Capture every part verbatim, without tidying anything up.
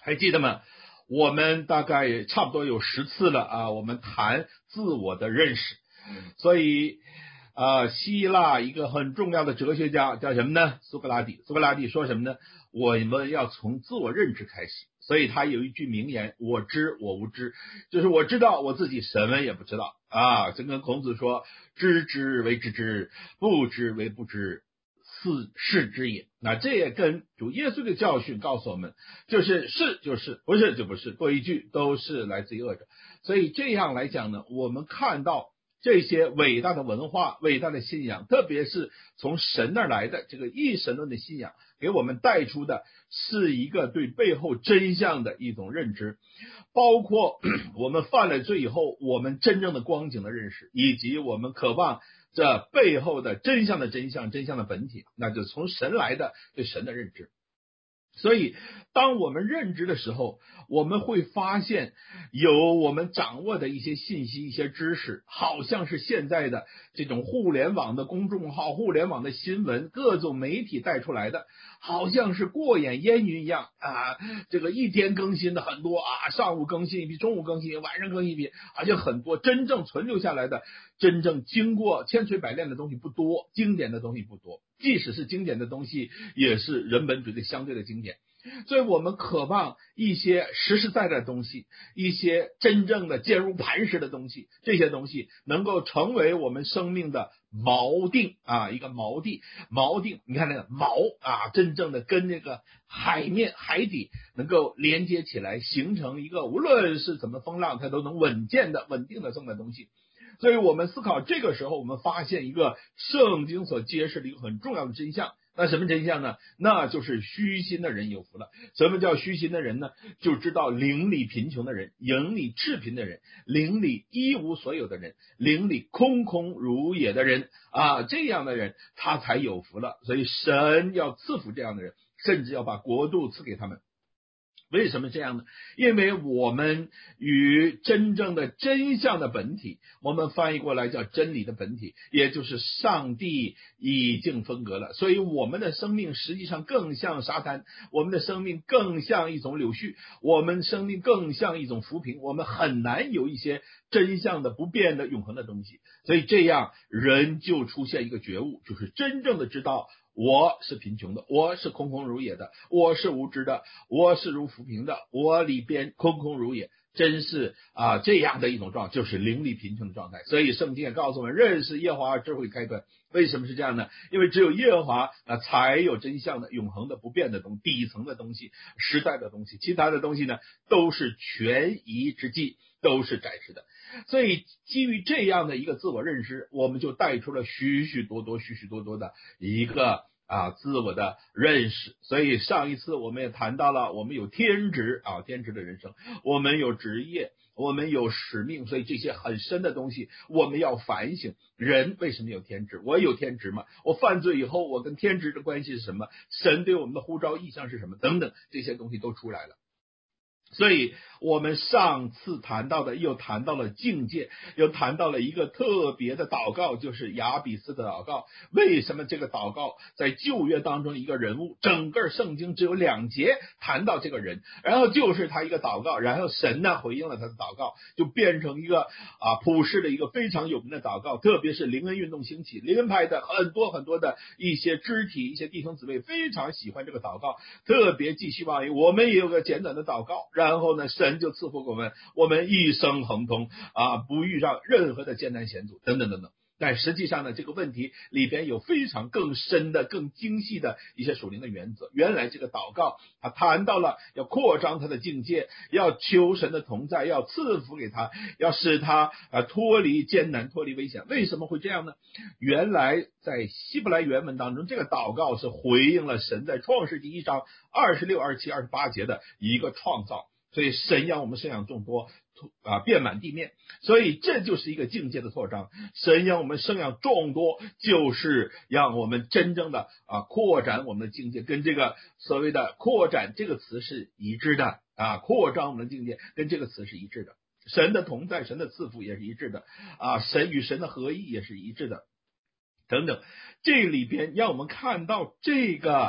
还记得吗？我们大概也差不多有十次了啊，我们谈自我的认识。所以啊，希腊一个很重要的哲学家叫什么呢？苏格拉底。苏格拉底说什么呢？我们要从自我认知开始。所以他有一句名言：我知我无知，就是我知道我自己什么也不知道啊。就跟孔子说：知之为知之，不知为不知，是是之也。那这也跟主耶稣的教训告诉我们，就是是就是，不是就不是，多一句都是来自于恶者。所以这样来讲呢，我们看到这些伟大的文化、伟大的信仰，特别是从神那儿来的这个一神论的信仰，给我们带出的是一个对背后真相的一种认知，包括我们犯了罪以后，我们真正的光景的认识，以及我们渴望这背后的真相的真相、真相的本体，那就是从神来的对神的认知。所以当我们认知的时候，我们会发现有我们掌握的一些信息、一些知识，好像是现在的这种互联网的公众号、互联网的新闻、各种媒体带出来的，好像是过眼烟云一样啊！这个一天更新的很多啊，上午更新一批，中午更新一批，晚上更新一批，而且很多真正存留下来的、真正经过千锤百炼的东西不多，经典的东西不多。即使是经典的东西，也是人本主义的相对的经典。所以我们渴望一些实实在在的东西，一些真正的坚如磐石的东西，这些东西能够成为我们生命的锚定啊，一个锚地锚定。你看那个锚啊，真正的跟那个海面海底能够连接起来，形成一个无论是怎么风浪，它都能稳健的稳定的这么的东西。所以我们思考这个时候，我们发现一个圣经所揭示的一个很重要的真相。那什么真相呢？那就是虚心的人有福了。什么叫虚心的人呢？就知道灵里贫穷的人，营里赤贫的人，灵里一无所有的人，灵里空空如也的人啊，这样的人他才有福了。所以神要赐福这样的人，甚至要把国度赐给他们。为什么这样呢？因为我们与真正的真相的本体，我们翻译过来叫真理的本体，也就是上帝已经分隔了。所以我们的生命实际上更像沙滩，我们的生命更像一种柳絮，我们生命更像一种浮萍，我们很难有一些真相的不变的永恒的东西。所以这样人就出现一个觉悟，就是真正的知道我是贫穷的，我是空空如也的，我是无知的，我是如浮萍的，我里边空空如也，真是啊这样的一种状态，就是灵里贫穷的状态。所以圣经也告诉我们，认识耶和华智慧开端。为什么是这样呢？因为只有耶和华啊才有真相的、永恒的、不变的东西，底层的东西、实在的东西，其他的东西呢都是权宜之计，都是暂时的。所以基于这样的一个自我认识，我们就带出了许许多多许许多多的一个啊自我的认识。所以上一次我们也谈到了，我们有天职啊，天职的人生，我们有职业，我们有使命。所以这些很深的东西我们要反省，人为什么有天职？我有天职吗？我犯罪以后我跟天职的关系是什么？神对我们的呼召意向是什么？等等，这些东西都出来了。所以我们上次谈到的又谈到了境界，又谈到了一个特别的祷告，就是雅比斯的祷告。为什么这个祷告在旧约当中一个人物，整个圣经只有两节谈到这个人，然后就是他一个祷告，然后神呢回应了他的祷告，就变成一个啊普世的一个非常有名的祷告。特别是灵恩运动兴起，灵恩派的很多很多的一些肢体、一些弟兄姊妹非常喜欢这个祷告，特别寄希望于我们也有个简短的祷告，然后呢神就赐福给我们，我们一生亨通啊，不遇上任何的艰难险阻等等等等。但实际上呢，这个问题里边有非常更深的、更精细的一些属灵的原则。原来这个祷告他谈到了要扩张他的境界，要求神的同在，要赐福给他，要使他啊脱离艰难、脱离危险。为什么会这样呢？原来在希伯来原文当中，这个祷告是回应了神在创世纪一章二十六、二十七、二十八节的一个创造。所以神要我们生养众多啊，遍满地面，所以这就是一个境界的扩张。神让我们生养众多，就是让我们真正的啊扩展我们的境界，跟这个所谓的扩展这个词是一致的啊，扩张我们的境界跟这个词是一致的。神的同在、神的赐福也是一致的啊，神与神的合一也是一致的，等等。这里边让我们看到这个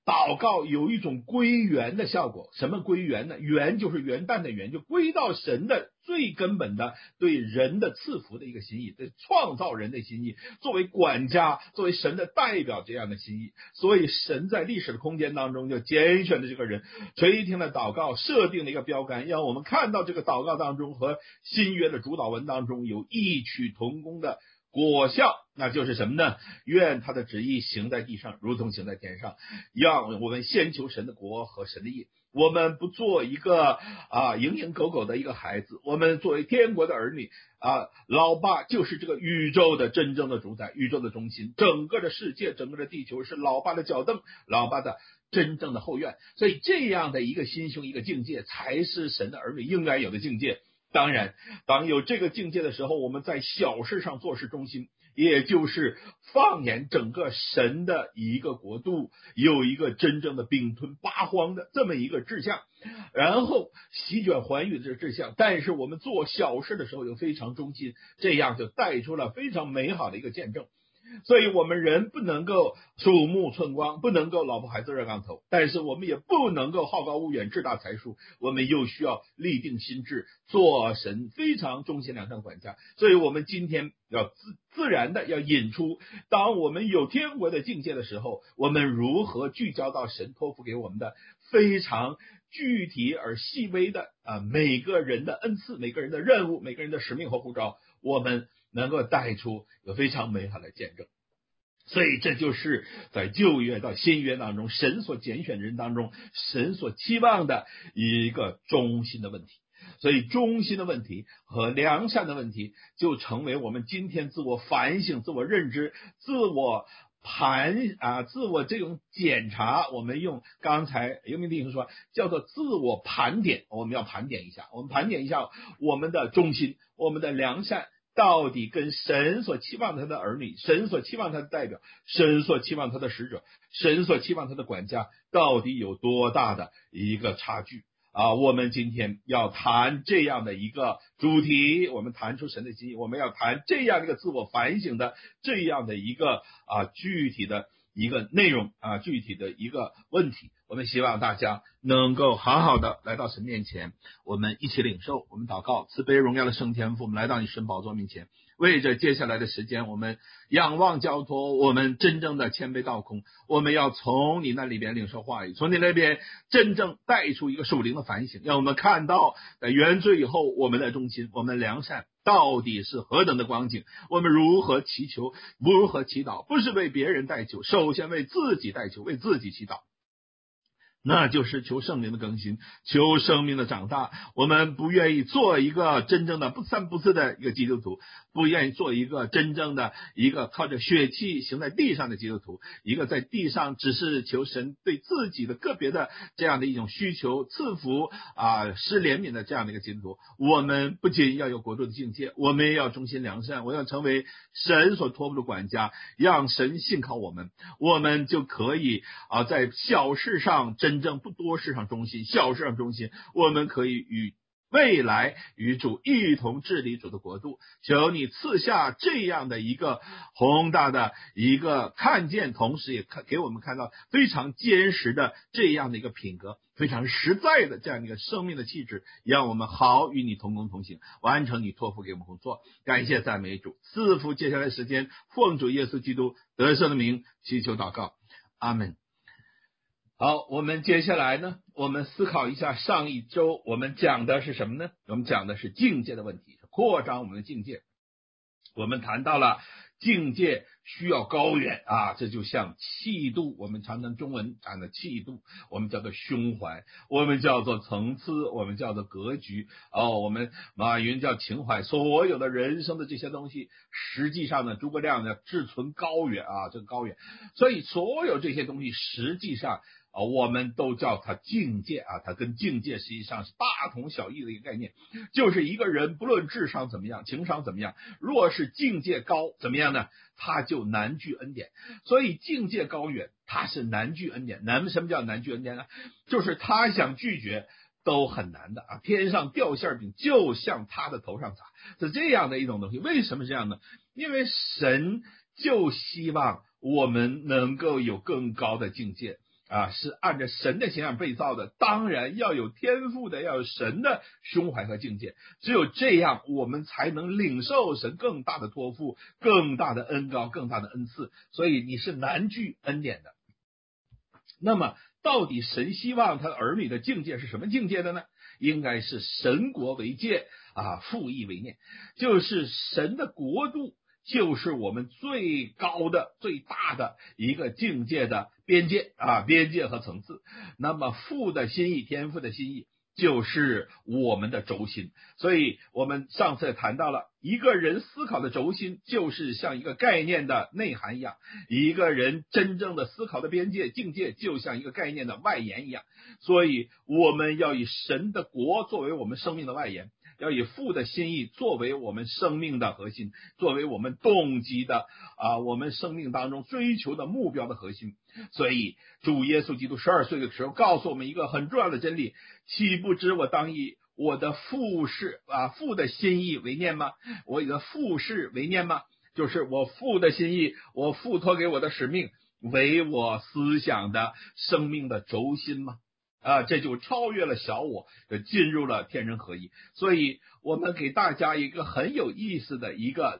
祷告有一种归元的效果。什么归元呢？元就是元旦的元，就归到神的最根本的对人的赐福的一个心意，对创造人的心意，作为管家，作为神的代表这样的心意。所以神在历史的空间当中就拣选的这个人，垂听的祷告，设定了一个标杆，让我们看到这个祷告当中和新约的主导文当中有异曲同工的果效。那就是什么呢？愿他的旨意行在地上，如同行在天上。让我们先求神的国和神的义。我们不做一个啊蝇营狗苟的一个孩子，我们作为天国的儿女啊，老爸就是这个宇宙的真正的主宰，宇宙的中心，整个的世界，整个的地球是老爸的脚凳，老爸的真正的后院。所以这样的一个心胸，一个境界，才是神的儿女应该有的境界。当然，当有这个境界的时候，我们在小事上做事忠心，也就是放眼整个神的一个国度，有一个真正的并吞八荒的这么一个志向，然后席卷寰宇的这个志向。但是我们做小事的时候又非常忠心，这样就带出了非常美好的一个见证。所以我们人不能够鼠目寸光，不能够老婆孩子热炕头，但是我们也不能够好高骛远志大才疏，我们又需要立定心志，做神非常忠心良善管家。所以我们今天要自自然的要引出，当我们有天国的境界的时候，我们如何聚焦到神托付给我们的非常具体而细微的啊每个人的恩赐，每个人的任务，每个人的使命和呼召，我们能够带出有非常美好的见证。所以这就是在旧约到新约当中，神所拣选的人当中，神所期望的一个中心的问题。所以中心的问题和良善的问题，就成为我们今天自我反省、自我认知、自我盘啊、自我这种检查。我们用刚才尤明弟兄说叫做自我盘点，我们要盘点一下，我们盘点一下我们的忠心，我们的良善到底跟神所期望他的儿女，神所期望他的代表，神所期望他的使者，神所期望他的管家，到底有多大的一个差距啊？我们今天要谈这样的一个主题，我们谈出神的心意，我们要谈这样一个自我反省的这样的一个啊具体的一个内容啊，具体的一个问题。我们希望大家能够好好的来到神面前，我们一起领受，我们祷告。慈悲荣耀的圣天父，我们来到你神宝座面前，为着接下来的时间，我们仰望交托，我们真正的谦卑倒空，我们要从你那里边领受话语，从你那边真正带出一个属灵的反省，让我们看到在原罪以后，我们的忠心，我们良善到底是何等的光景，我们如何祈求，如何祈祷，不是为别人代求，首先为自己代求，为自己祈祷，那就是求圣灵的更新，求生命的长大。我们不愿意做一个真正的不三不四的一个基督徒，不愿意做一个真正的一个靠着血气行在地上的基督徒，一个在地上只是求神对自己的个别的这样的一种需求赐福啊施怜悯的这样的一个基督徒。我们不仅要有国度的境界，我们也要忠心良善，我要成为神所托付的管家，让神信靠我们，我们就可以啊在小事上真真正不多事上忠心，小事上忠心，我们可以与未来与主一同治理主的国度。求你赐下这样的一个宏大的一个看见，同时也看给我们看到非常坚实的这样的一个品格，非常实在的这样一个生命的气质，让我们好与你同工同行，完成你托付给我们工作。感谢赞美主，赐福接下来的时间，奉主耶稣基督得胜的名祈求祷告，阿们。好，我们接下来呢，我们思考一下上一周我们讲的是什么呢？我们讲的是境界的问题，扩张我们的境界。我们谈到了境界需要高远啊，这就像气度，我们常常中文讲的气度，我们叫做胸怀，我们叫做层次，我们叫做格局哦，我们马云叫情怀，所有的人生的这些东西，实际上呢，诸葛亮呢志存高远啊，这个高远，所以所有这些东西实际上啊，我们都叫它境界啊，它跟境界实际上是大同小异的一个概念，就是一个人不论智商怎么样，情商怎么样，若是境界高，怎么样呢？他就难具恩典。所以境界高远，他是难具恩典。难，什么叫难具恩典呢？就是他想拒绝都很难的啊！天上掉馅饼就向他的头上砸，是这样的一种东西。为什么这样呢？因为神就希望我们能够有更高的境界。 啊，是按照神的形象被造的，当然要有天赋的，要有神的胸怀和境界。只有这样，我们才能领受神更大的托付、更大的恩膏、更大的恩赐。所以你是难拒恩典的。那么，到底神希望他儿女的境界是什么境界的呢？应该是神国为界啊，父义为念，就是神的国度。就是我们最高的、最大的一个境界的边界啊，边界和层次。那么父的心意、天父的心意就是我们的轴心。所以我们上次谈到了，一个人思考的轴心就是像一个概念的内涵一样，一个人真正的思考的边界境界就像一个概念的外延一样。所以我们要以神的国作为我们生命的外延，要以父的心意作为我们生命的核心，作为我们动机的啊，我们生命当中追求的目标的核心。所以主耶稣基督十二岁的时候告诉我们一个很重要的真理：岂不知我当以我的父事啊父的心意为念吗？我以的父事为念吗？就是我父的心意，我父托给我的使命为我思想的生命的轴心吗？啊，这就超越了小我，进入了天人合一。所以我们给大家一个很有意思的一个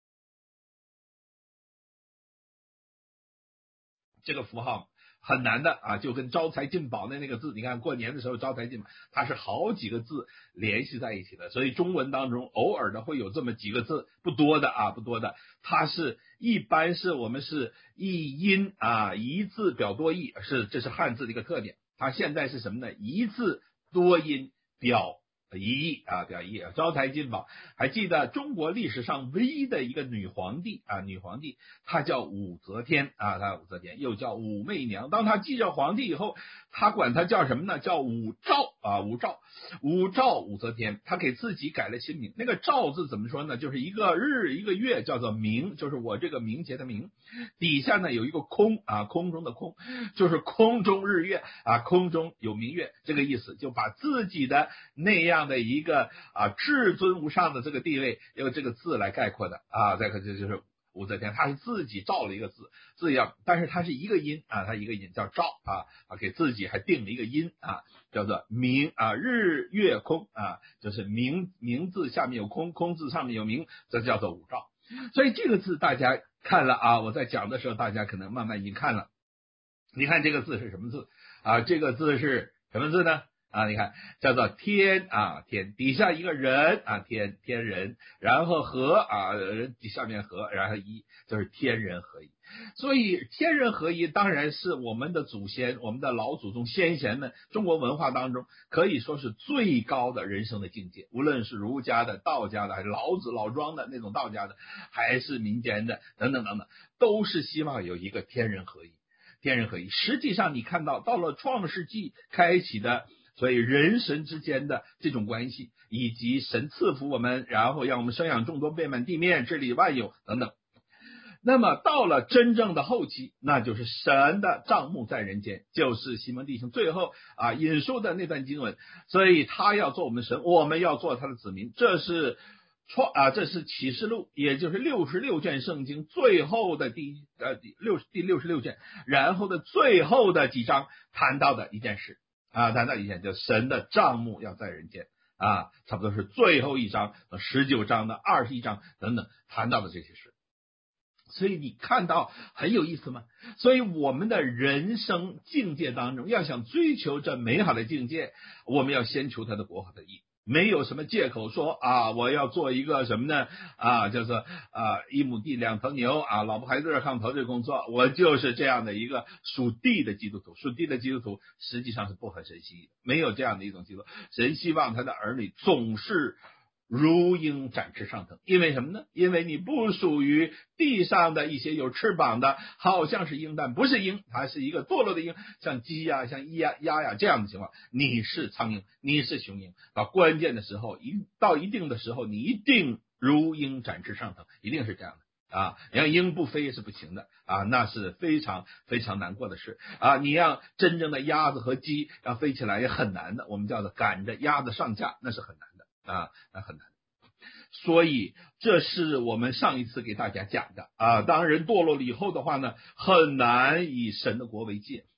这个符号，很难的啊，就跟招财进宝的那个字，你看过年的时候招财进宝，它是好几个字联系在一起的，所以中文当中偶尔的会有这么几个字，不多的啊，不多的，它是一般是我们是一音啊，一字表多义，是这是汉字的一个特点。它现在是什么呢？一字多音表一义啊，表一义，招财进宝。还记得中国历史上唯一的一个女皇帝啊，女皇帝她叫武则天啊，她武则天又叫武媚娘。当她继任皇帝以后，她管她叫什么呢？叫武曌啊，武曌，武曌武则天。她给自己改了新名，那个曌字怎么说呢？就是一个日一个月，叫做明，就是我这个名节的名，底下呢有一个空啊，空中的空，就是空中日月啊，空中有明月，这个意思，就把自己的那样的一个啊至尊无上的这个地位，用这个字来概括的啊，再看这就是武则天，她是自己造了一个字字样，但是它是一个音啊，它一个音叫曌啊啊，给自己还定了一个音啊，叫做明啊，日月空啊，就是明明字下面有空，空字上面有明，这叫做武曌。所以这个字大家看了啊，我在讲的时候，大家可能慢慢已经看了。你看这个字是什么字啊？这个字是什么字呢？啊，你看叫做天啊，天底下一个人啊，天天人，然后合啊，人下面合，然后一，就是天人合一。所以天人合一当然是我们的祖先，我们的老祖宗先贤们，中国文化当中可以说是最高的人生的境界。无论是儒家的、道家的，还是老子老庄的那种道家的，还是民间的等等等等，都是希望有一个天人合一。天人合一，实际上你看到到了创世纪开启的，所以人神之间的这种关系，以及神赐福我们，然后让我们生养众多，遍满地面，治理万有等等。那么到了真正的后期，那就是神的帐幕在人间，就是西门弟兄最后啊引述的那段经文。所以他要做我们神，我们要做他的子民，这是创啊，这是启示录，也就是六十六卷圣经最后的第呃第六第六十六卷，然后的最后的几章谈到的一件事啊，谈到一件，就神的帐幕要在人间啊，差不多是最后一章，十九章的二十一章等等谈到的这些事。所以你看到很有意思吗？所以我们的人生境界当中，要想追求这美好的境界，我们要先求他的国和他的义。没有什么借口说啊，我要做一个什么呢？啊，就是啊，一亩地两头牛啊，老婆孩子热炕头这工作，我就是这样的一个属地的基督徒。属地的基督徒实际上是不合神心意的，没有这样的一种基督徒。神希望他的儿女总是如鹰展翅上腾，因为什么呢？因为你不属于地上的一些有翅膀的，好像是鹰，但不是鹰，它是一个堕落的鹰，像鸡呀、啊、像鸭鸭呀这样的情况。你是苍鹰，你是雄鹰，到关键的时候，一到一定的时候，你一定如鹰展翅上腾，一定是这样的啊！你让鹰不飞是不行的啊，那是非常非常难过的事啊！你让真正的鸭子和鸡要飞起来也很难的，我们叫做赶着鸭子上架，那是很难的。啊，那很难。所以这是我们上一次给大家讲的啊。当人堕落了以后的话呢，很难以神的国为界，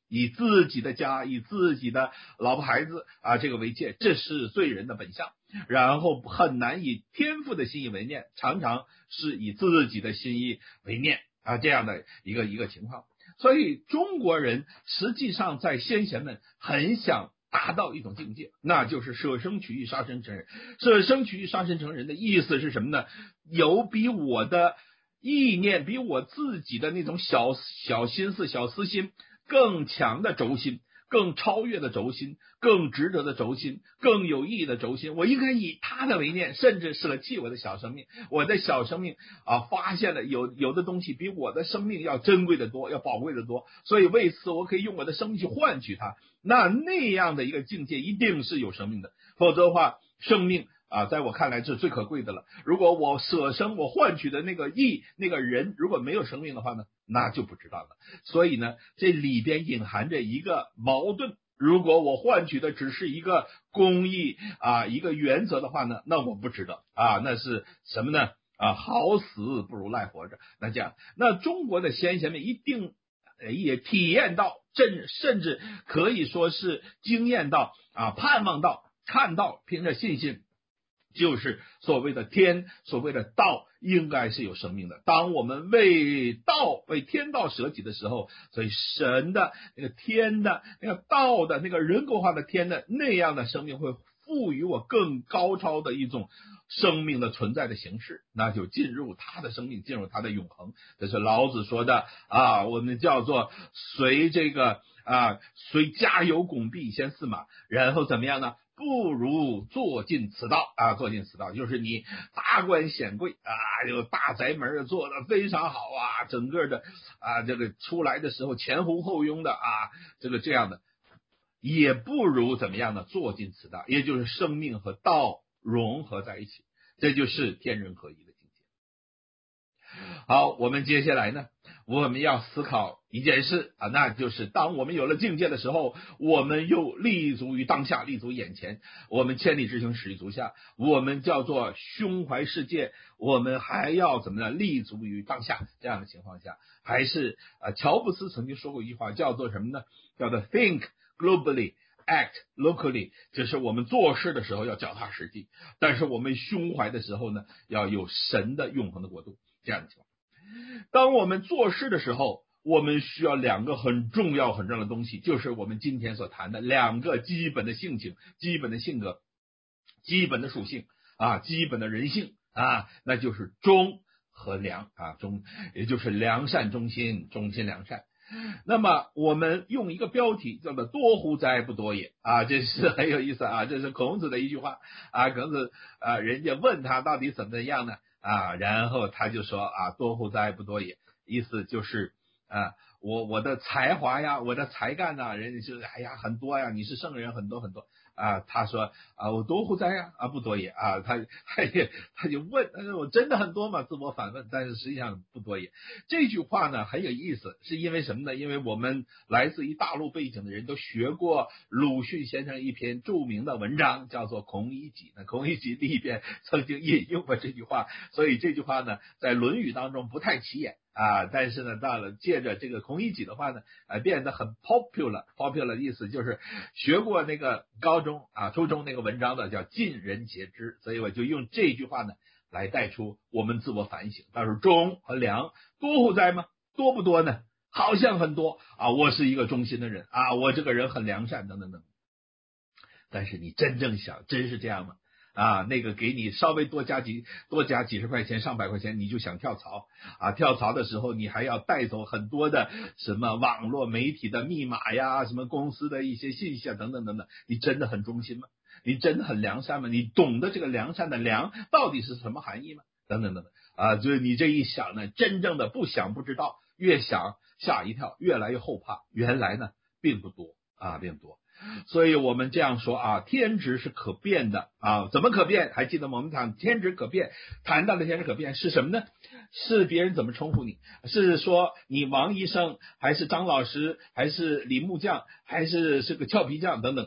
以自己的家，以自己的老婆孩子啊这个为戒，这是罪人的本相。然后很难以天父的心意为念，常常是以自己的心意为念啊，这样的一个一个情况。所以中国人实际上在先贤们很想达到一种境界，那就是舍生取义，杀身成仁。舍生取义，杀身成仁的意思是什么呢？有比我的意念，比我自己的那种小小心思、小私心更强的轴心，更超越的轴心，更值得的轴心，更有意义的轴心。我应该以他的为念，甚至舍弃我的小生命。我的小生命啊，发现了有有的东西比我的生命要珍贵的多，要宝贵的多，所以为此我可以用我的生命去换取它。那那样的一个境界一定是有生命的，否则的话，生命啊，在我看来是最可贵的了。如果我舍生，我换取的那个义，那个人如果没有生命的话呢，那就不知道了。所以呢，这里边隐含着一个矛盾。如果我换取的只是一个公义啊，一个原则的话呢，那我不值得啊，那是什么呢？啊，好死不如赖活着。那这样，那中国的先贤们一定也体验到，甚甚至可以说是经验到啊，盼望到，看到，凭着信心。就是所谓的天，所谓的道，应该是有生命的。当我们为道、为天道舍己的时候，所以神的那个天的、那个道的、那个人格化的天的那样的生命，会赋予我更高超的一种生命的存在的形式，那就进入他的生命，进入他的永恒。这是老子说的啊，我们叫做随这个啊，随家有拱璧以先驷马，然后怎么样呢？不如坐进此道啊，坐进此道就是你达官显贵啊，有大宅门做的非常好啊，整个的啊这个出来的时候前呼后拥的啊，这个这样的，也不如怎么样呢？坐进此道，也就是生命和道融合在一起，这就是天人合一的境界。好，我们接下来呢，我们要思考一件事啊，那就是当我们有了境界的时候，我们又立足于当下，立足眼前，我们千里之行，始于足下，我们叫做胸怀世界，我们还要怎么呢？立足于当下。这样的情况下，还是啊，乔布斯曾经说过一句话，叫做什么呢？叫做 think globally act locally， 就是我们做事的时候要脚踏实地，但是我们胸怀的时候呢，要有神的永恒的国度。这样的情况，当我们做事的时候，我们需要两个很重要很重要的东西，就是我们今天所谈的两个基本的性情、基本的性格、基本的属性啊，基本的人性啊，那就是忠和良啊，忠也就是良善忠心，忠心良善。那么我们用一个标题叫做多乎哉不多也啊，这是很有意思啊，这是孔子的一句话啊，孔子啊，人家问他到底怎么样呢啊，然后他就说啊，多乎哉不多也，意思就是啊，我我的才华呀，我的才干呐，人家是哎呀很多呀，你是圣人很多很多啊，他说啊，我多乎哉呀啊不多也啊，他他也他就问，但是我真的很多嘛，自我反问，但是实际上不多也。这句话呢很有意思，是因为什么呢？因为我们来自于大陆背景的人都学过鲁迅先生一篇著名的文章，叫做《孔乙己》。那《孔乙己》里边曾经引用过这句话，所以这句话呢在《论语》当中不太起眼啊，但是呢，到了借着这个孔乙己的话呢，呃，变得很 popular。popular 的意思就是学过那个高中啊、初中那个文章的叫尽人皆知，所以我就用这句话呢来带出我们自我反省。到时候忠和良多乎哉吗？多不多呢？好像很多啊，我是一个忠心的人啊，我这个人很良善等等等。但是你真正想，真是这样吗？啊，那个给你稍微多加几多加几十块钱、上百块钱，你就想跳槽啊？跳槽的时候，你还要带走很多的什么网络媒体的密码呀，什么公司的一些信息啊，等等等等。你真的很忠心吗？你真的很良善吗？你懂得这个良善的良到底是什么含义吗？等等等等啊！就是你这一想呢，真正的不想不知道，越想吓一跳，越来越后怕。原来呢，并不多啊，并不多。所以我们这样说啊，天职是可变的啊，怎么可变？还记得我们讲天职可变，谈到的天职可变是什么呢？是别人怎么称呼你？是说你王医生，还是张老师，还是李木匠，还是是个俏皮匠等等？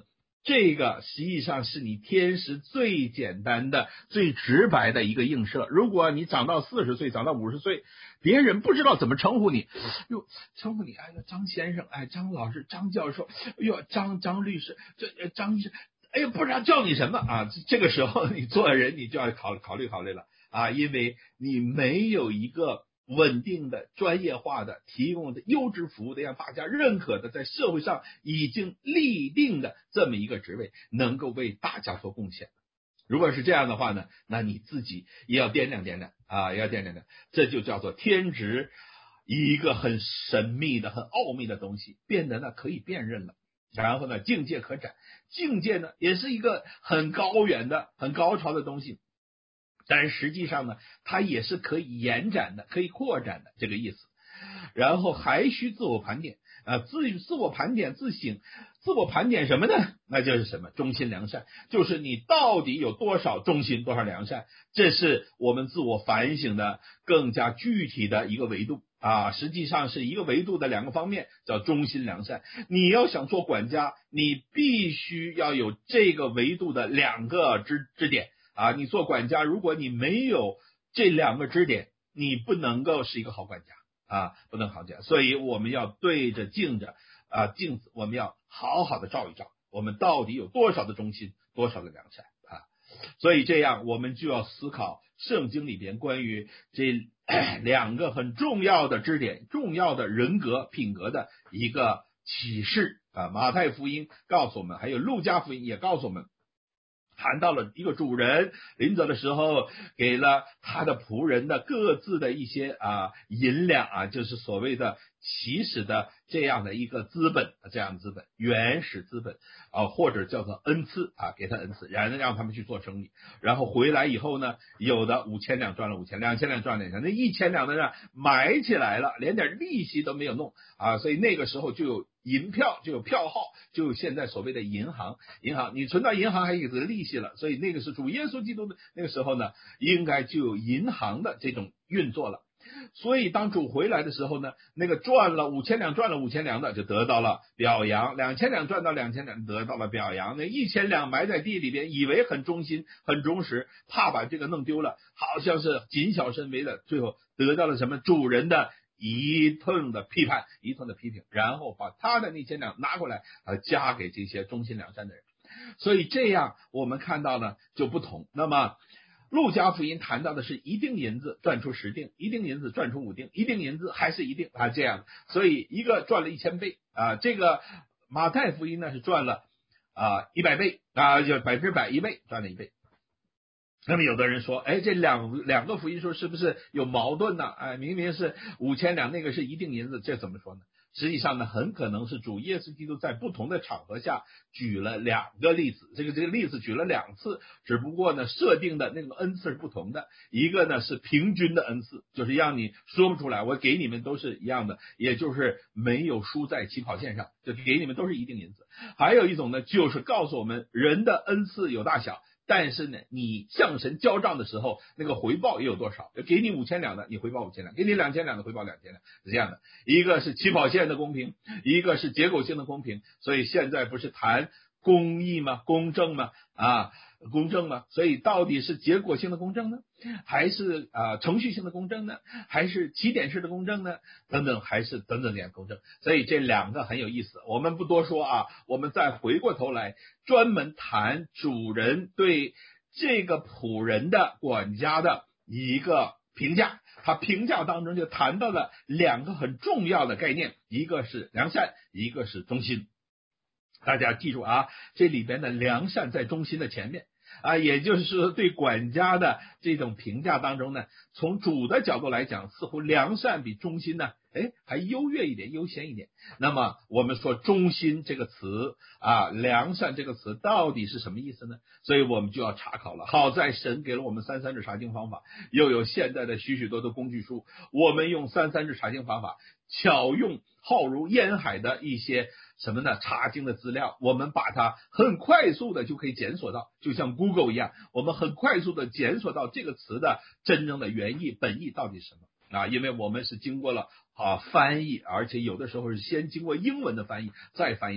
这个实际上是你天时最简单的、最直白的一个映射。如果你长到四十岁、长到五十岁，别人不知道怎么称呼你，哟，称呼你哎，张先生，哎，张老师，张教授，哎呦，张张律师，这张医生，哎呀，不知道叫你什么啊？这个时候你做人你就要考考虑考虑了啊，因为你没有一个稳定的、专业化的、提供的优质服务的，让大家认可的，在社会上已经立定的这么一个职位，能够为大家做贡献。如果是这样的话呢，那你自己也要掂量掂量啊，也要掂量掂量，这就叫做天职，一个很神秘的、很奥秘的东西，变得呢可以辨认了。然后呢，境界可展，境界呢也是一个很高远的、很高潮的东西。但是实际上呢，它也是可以延展的，可以扩展的这个意思。然后还需自我盘点啊，自自我盘点自省，自我盘点什么呢？那就是什么？忠心良善，就是你到底有多少忠心，多少良善，这是我们自我反省的更加具体的一个维度啊。实际上是一个维度的两个方面，叫忠心良善。你要想做管家，你必须要有这个维度的两个支支点。啊，你做管家，如果你没有这两个支点，你不能够是一个好管家啊，不能好管家。所以我们要对着镜着啊镜子，我们要好好的照一照，我们到底有多少的忠心，多少的良善啊。所以这样，我们就要思考圣经里边关于这两个很重要的支点、重要的人格品格的一个启示啊。马太福音告诉我们，还有路加福音也告诉我们。谈到了一个主人临走的时候，给了他的仆人的各自的一些啊银两啊，就是所谓的起始的这样的一个资本，这样的资本，原始资本啊，或者叫做恩赐啊，给他恩赐，然后让他们去做生意。然后回来以后呢，有的五千两赚了五千，两千两赚了两千，那一千两的呢买起来了，连点利息都没有弄啊，所以那个时候就有银票，就有票号，就有现在所谓的银行，银行你存到银行还有利息了，所以那个是主耶稣基督的那个时候呢，应该就有银行的这种运作了。所以当主回来的时候呢，那个赚了五千两赚了五千两的就得到了表扬，两千两赚到两千两得到了表扬，那一千两埋在地里边，以为很忠心很忠实，怕把这个弄丢了，好像是谨小慎微的，最后得到了什么主人的一顿的批判，一顿的批评，然后把他的那千两拿过来呃加给这些忠心良善的人。所以这样我们看到呢就不同。那么路加福音谈到的是一锭银子赚出十锭，一锭银子赚出五锭，一锭银子还是一锭啊，这样。所以一个赚了一千倍啊，这个马太福音呢是赚了啊一百倍啊，就百分之百一倍，赚了一倍。那么有的人说，哎，这两两个福音书是不是有矛盾呢？哎，明明是五千两，那个是一锭银子，这怎么说呢？实际上呢，很可能是主耶稣基督在不同的场合下举了两个例子，这个这个例子举了两次，只不过呢，设定的那个恩赐是不同的。一个呢是平均的恩赐，就是让你说不出来，我给你们都是一样的，也就是没有输在起跑线上，就给你们都是一锭银子。还有一种呢，就是告诉我们人的恩赐有大小。但是呢，你向神交账的时候，那个回报也有多少？给你五千两的，你回报五千两；给你两千两的，回报两千两，是这样的。一个是起跑线的公平，一个是结构性的公平。所以现在不是谈公义吗？公正吗？啊，公正吗？所以到底是结果性的公正呢，还是啊、呃、程序性的公正呢，还是起点式的公正呢？等等，还是等等点公正。所以这两个很有意思，我们不多说啊，我们再回过头来专门谈主人对这个仆人的管家的一个评价。他评价当中就谈到了两个很重要的概念，一个是良善，一个是忠心。大家记住啊，这里边的良善在忠心的前面啊，也就是说对管家的这种评价当中呢，从主的角度来讲，似乎良善比忠心呢，哎，还优越一点，优先一点。那么我们说忠心这个词啊，良善这个词到底是什么意思呢？所以我们就要查考了。好在神给了我们三三制查经方法，又有现在的许许多多工具书，我们用三三制查经方法，巧用浩如烟海的一些什么呢？查经的资料，我们把它很快速的就可以检索到，就像 Google 一样，我们很快速的检索到这个词的真正的原意、本意到底是什么啊？因为我们是经过了啊翻译，而且有的时候是先经过英文的翻译，再翻译成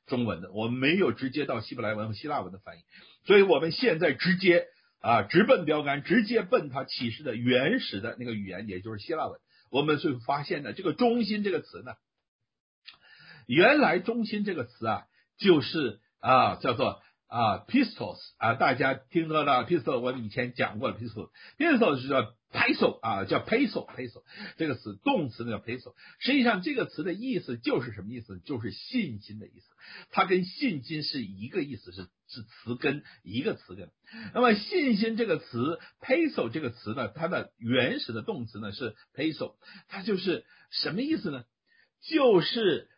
中文的，我们没有直接到希伯来文和希腊文的翻译，所以我们现在直接啊直奔标杆，直接奔它启示的原始的那个语言，也就是希腊文。我们会发现呢，这个中心这个词呢，原来中心这个词啊，就是啊叫做啊 pistos 啊，大家听到了 pistos， 我们以前讲过了 pistos， pistos 是叫 peso 啊，叫 peso peso 这个词，动词呢叫 peso。实际上这个词的意思就是什么意思？就是信心的意思，它跟信心是一个意思，是是词根一个词根。那么信心这个词 peso 这个词呢，它的原始的动词呢是 peso， 它就是什么意思呢？就是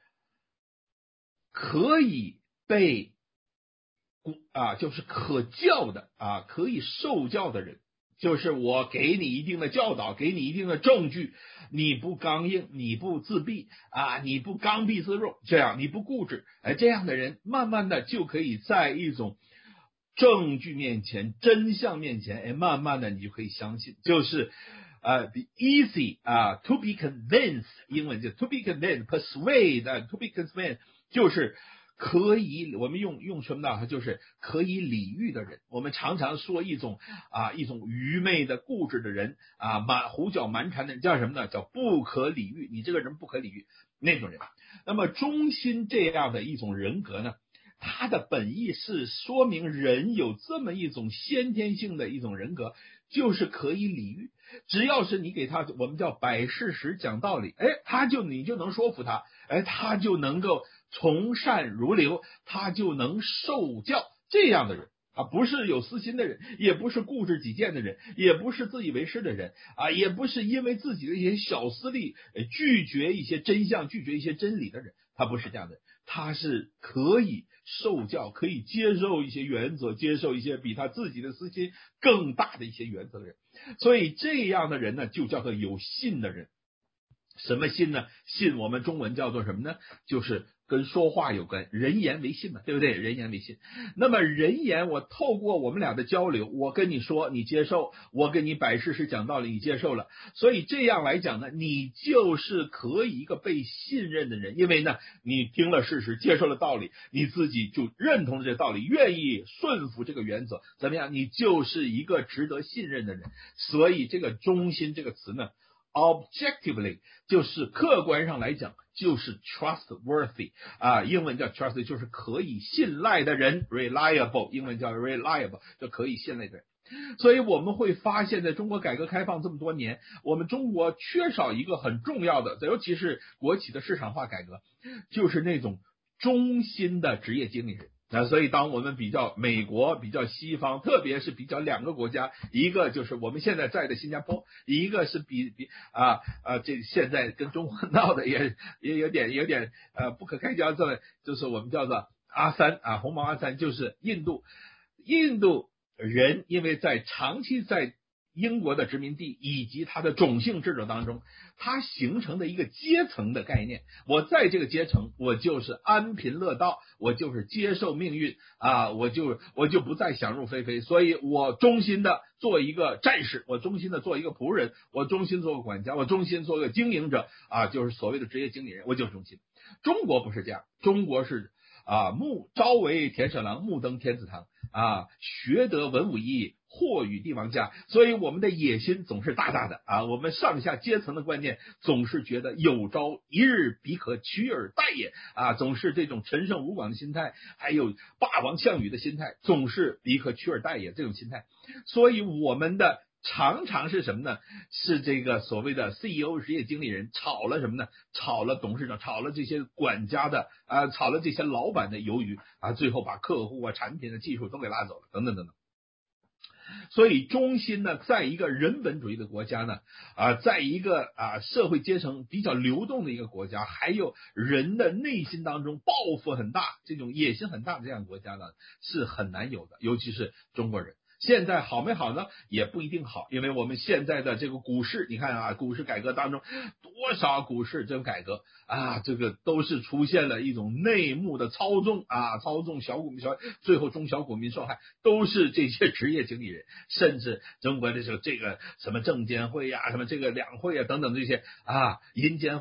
可以被啊，就是可教的啊，可以受教的人，就是我给你一定的教导，给你一定的证据，你不刚硬，你不自闭啊，你不刚愎自用，这样你不固执，哎，这样的人慢慢的就可以在一种证据面前、真相面前，哎，慢慢的你就可以相信，就是呃 be easy 啊 to be convinced， 英文就 to be convinced persuade to be convinced 就是可以，我们用用什么呢？就是可以理喻的人。我们常常说一种啊一种愚昧的固执的人啊，满胡搅蛮缠的人叫什么呢？叫不可理喻。你这个人不可理喻，那种人。那么中心这样的一种人格呢，它的本意是说明人有这么一种先天性的一种人格，就是可以理喻。只要是你给他，我们叫摆事实讲道理，哎，他就你就能说服他，哎，他就能够从善如流，他就能受教。这样的人啊，不是有私心的人，也不是固执己见的人，也不是自以为是的人啊，也不是因为自己的一些小私利拒绝一些真相、拒绝一些真理的人，他不是这样的人，他是可以受教，可以接受一些原则，接受一些比他自己的私心更大的一些原则的人。所以这样的人呢，就叫做有信的人。什么信呢？信我们中文叫做什么呢？就是跟说话有关，人言为信嘛，对不对？人言为信。那么人言，我透过我们俩的交流，我跟你说，你接受；我跟你摆事实讲道理，你接受了。所以这样来讲呢，你就是可以一个被信任的人，因为呢，你听了事实，接受了道理，你自己就认同这个道理，愿意顺服这个原则，怎么样？你就是一个值得信任的人。所以这个忠心这个词呢， objectively 就是客观上来讲就是 trustworthy 啊，英文叫 trustworthy 就是可以信赖的人， reliable 英文叫 reliable 就可以信赖的人。所以我们会发现在中国改革开放这么多年，我们中国缺少一个很重要的，尤其是国企的市场化改革，就是那种忠心的职业经理人。那所以当我们比较美国，比较西方，特别是比较两个国家，一个就是我们现在在的新加坡，一个是比比啊啊这现在跟中国闹的也也有点有点呃不可开交，这就是我们叫做阿三啊红毛阿三，就是印度。印度人因为在长期在英国的殖民地以及它的种姓制度当中，它形成的一个阶层的概念，我在这个阶层，我就是安贫乐道，我就是接受命运啊，我就我就不再想入非非，所以我忠心的做一个战士，我忠心的做一个仆人，我忠心做个管家，我忠心做个经营者啊，就是所谓的职业经理人，我就是忠心。中国不是这样，中国是啊，目朝为田舍郎，目登天子堂啊，学得文武艺，或与帝王家。所以我们的野心总是大大的啊，我们上下阶层的观念总是觉得有朝一日彼可取而代也啊，总是这种陈胜吴广的心态，还有霸王项羽的心态，总是彼可取而代也这种心态。所以我们的常常是什么呢？是这个所谓的 C E O 职业经理人炒了什么呢？炒了董事长，炒了这些管家的啊，炒了这些老板的鱿鱼啊，最后把客户啊、产品的技术都给拉走了，等等等等。所以中心呢，在一个人本主义的国家呢，啊，在一个啊社会阶层比较流动的一个国家，还有人的内心当中抱负很大、这种野心很大的这样的国家呢，是很难有的，尤其是中国人。现在好没好呢？也不一定好，因为我们现在的这个股市，你看啊，股市改革当中，多少股市这种改革啊，这个都是出现了一种内幕的操纵啊，操纵小股民小，最后中小股民受害，都是这些职业经理人，甚至中国的这个这个什么证监会呀、啊，什么这个两会啊等等这些啊，银监会啊，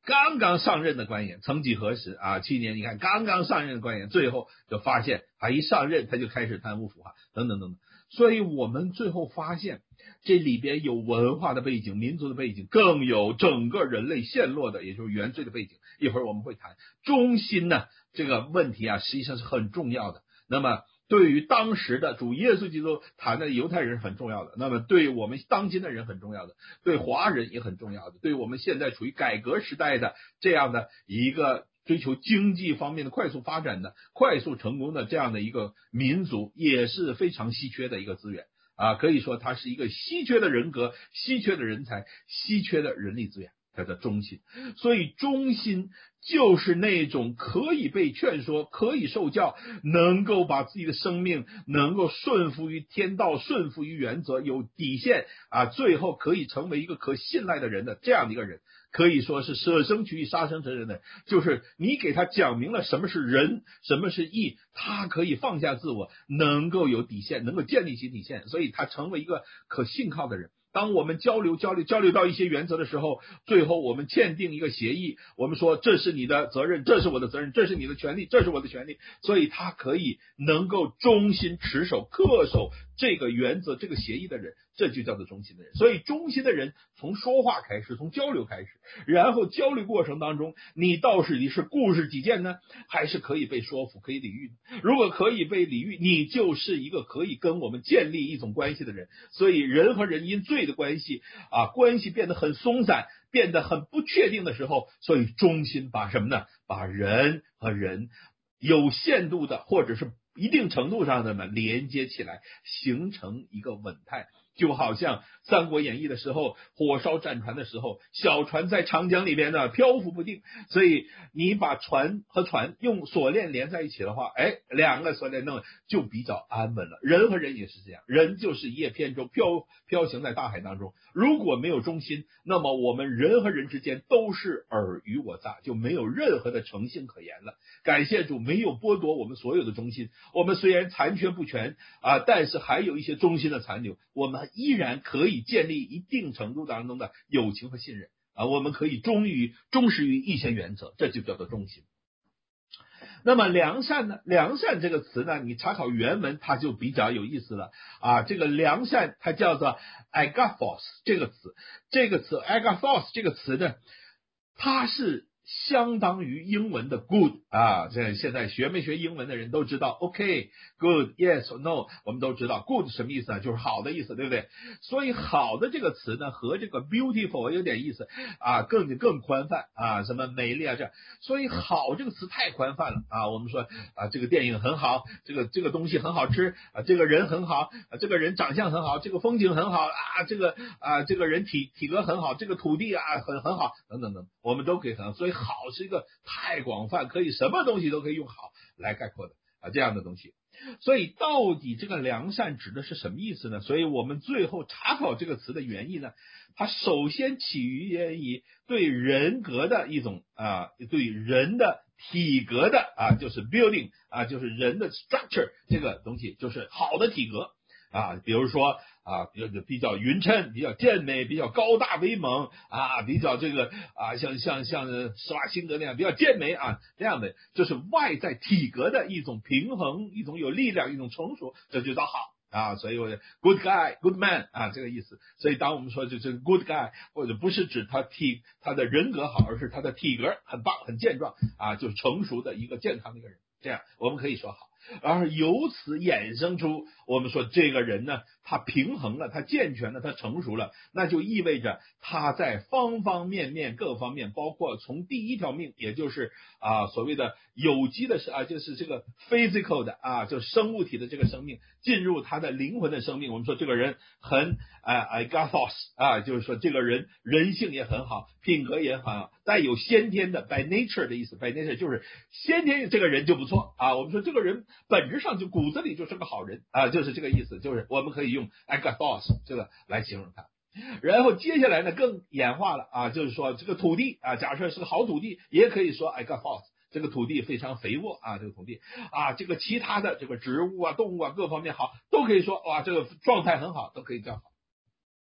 刚刚上任的官员，曾几何时啊，去年你看刚刚上任的官员，最后就发现他一上任他就开始贪污腐化等等等等。所以我们最后发现这里边有文化的背景、民族的背景，更有整个人类陷落的也就是原罪的背景。一会儿我们会谈忠心呢这个问题啊，实际上是很重要的。那么对于当时的主耶稣基督谈的犹太人是很重要的，那么对我们当今的人很重要的，对华人也很重要的，对我们现在处于改革时代的这样的一个追求经济方面的快速发展的快速成功的这样的一个民族也是非常稀缺的一个资源啊，可以说它是一个稀缺的人格、稀缺的人才、稀缺的人力资源，它的忠心。所以忠心就是那种可以被劝说、可以受教，能够把自己的生命能够顺服于天道、顺服于原则、有底线啊，最后可以成为一个可信赖的人的这样的一个人，可以说是舍生取义、杀生成仁的。就是你给他讲明了什么是仁，什么是义，他可以放下自我，能够有底线，能够建立起底线，所以他成为一个可信靠的人。当我们交流交流交流到一些原则的时候，最后我们签订一个协议，我们说这是你的责任，这是我的责任，这是你的权利，这是我的权利，所以他可以能够忠心持守、恪守这个原则、这个协议的人，这就叫做忠心的人。所以忠心的人从说话开始，从交流开始，然后交流过程当中，你到底是固执己见呢，还是可以被说服、可以礼遇呢？如果可以被礼遇，你就是一个可以跟我们建立一种关系的人。所以人和人因罪的关系啊，关系变得很松散，变得很不确定的时候，所以忠心把什么呢？把人和人有限度的或者是一定程度上的呢连接起来，形成一个稳态。就好像三国演义的时候，火烧战船的时候，小船在长江里边呢漂浮不定，所以你把船和船用锁链连在一起的话，哎，两个锁链弄就比较安稳了。人和人也是这样，人就是一叶扁舟，飘飘行在大海当中，如果没有忠心，那么我们人和人之间都是尔虞我诈，就没有任何的诚信可言了。感谢主，没有剥夺我们所有的忠心，我们虽然残缺不全啊，但是还有一些忠心的残留，我们依然可以建立一定程度当中的友情和信任啊，我们可以忠于忠实于一些原则，这就叫做忠心。那么良善呢？良善这个词呢，你查考原文它就比较有意思了啊。这个良善它叫做 agathos 这个词，这个词 agathos 这个词呢，它是相当于英文的 good 啊，这现在学没学英文的人都知道 OK good yes or no， 我们都知道 good 什么意思啊，就是好的意思，对不对？所以好的这个词呢和这个 beautiful 有点意思啊，更更宽泛啊，什么美丽啊这样，所以好这个词太宽泛了啊。我们说啊，这个电影很好，这个这个东西很好吃啊，这个人很好啊，这个人长相很好，这个风景很好啊，这个啊这个人体体格很好，这个土地啊很很好等等等，我们都可以很好。所以好是一个太广泛，可以什么东西都可以用好来概括的啊，这样的东西。所以到底这个良善指的是什么意思呢？所以我们最后查考这个词的原意呢，它首先起源于对人格的一种啊，对人的体格的啊，就是 building 啊，就是人的 structure 这个东西，就是好的体格啊，比如说啊，比较比较匀称，比较健美，比较高大威猛啊，比较这个啊，像像像施瓦辛格那样比较健美啊，这样的就是外在体格的一种平衡，一种有力量，一种成熟，这就叫好啊。所以我 good guy good man 啊，这个意思。所以当我们说这这个 good guy， 或者不是指他体他的人格好，而是他的体格很棒很健壮啊，就是成熟的一个健康的一个人，这样我们可以说好。而由此衍生出我们说这个人呢，他平衡了，他健全了，他成熟了，那就意味着他在方方面面各方面，包括从第一条命，也就是啊所谓的有机的啊，就是这个 physical 的啊，就是生物体的这个生命，进入他的灵魂的生命。我们说这个人很啊 agathos 啊，就是说这个人人性也很好，品格也很好，带有先天的 by nature 的意思 by nature 就是先天这个人就不错啊。我们说这个人本质上就骨子里就是个好人啊，就是这个意思，就是我们可以用 agathos 这个来形容他。然后接下来呢更演化了啊，就是说这个土地啊，假设是个好土地，也可以说 agathos 这个土地非常肥沃啊，这个土地啊，这个其他的这个植物啊、动物啊各方面好，都可以说哇这个状态很好，都可以叫好。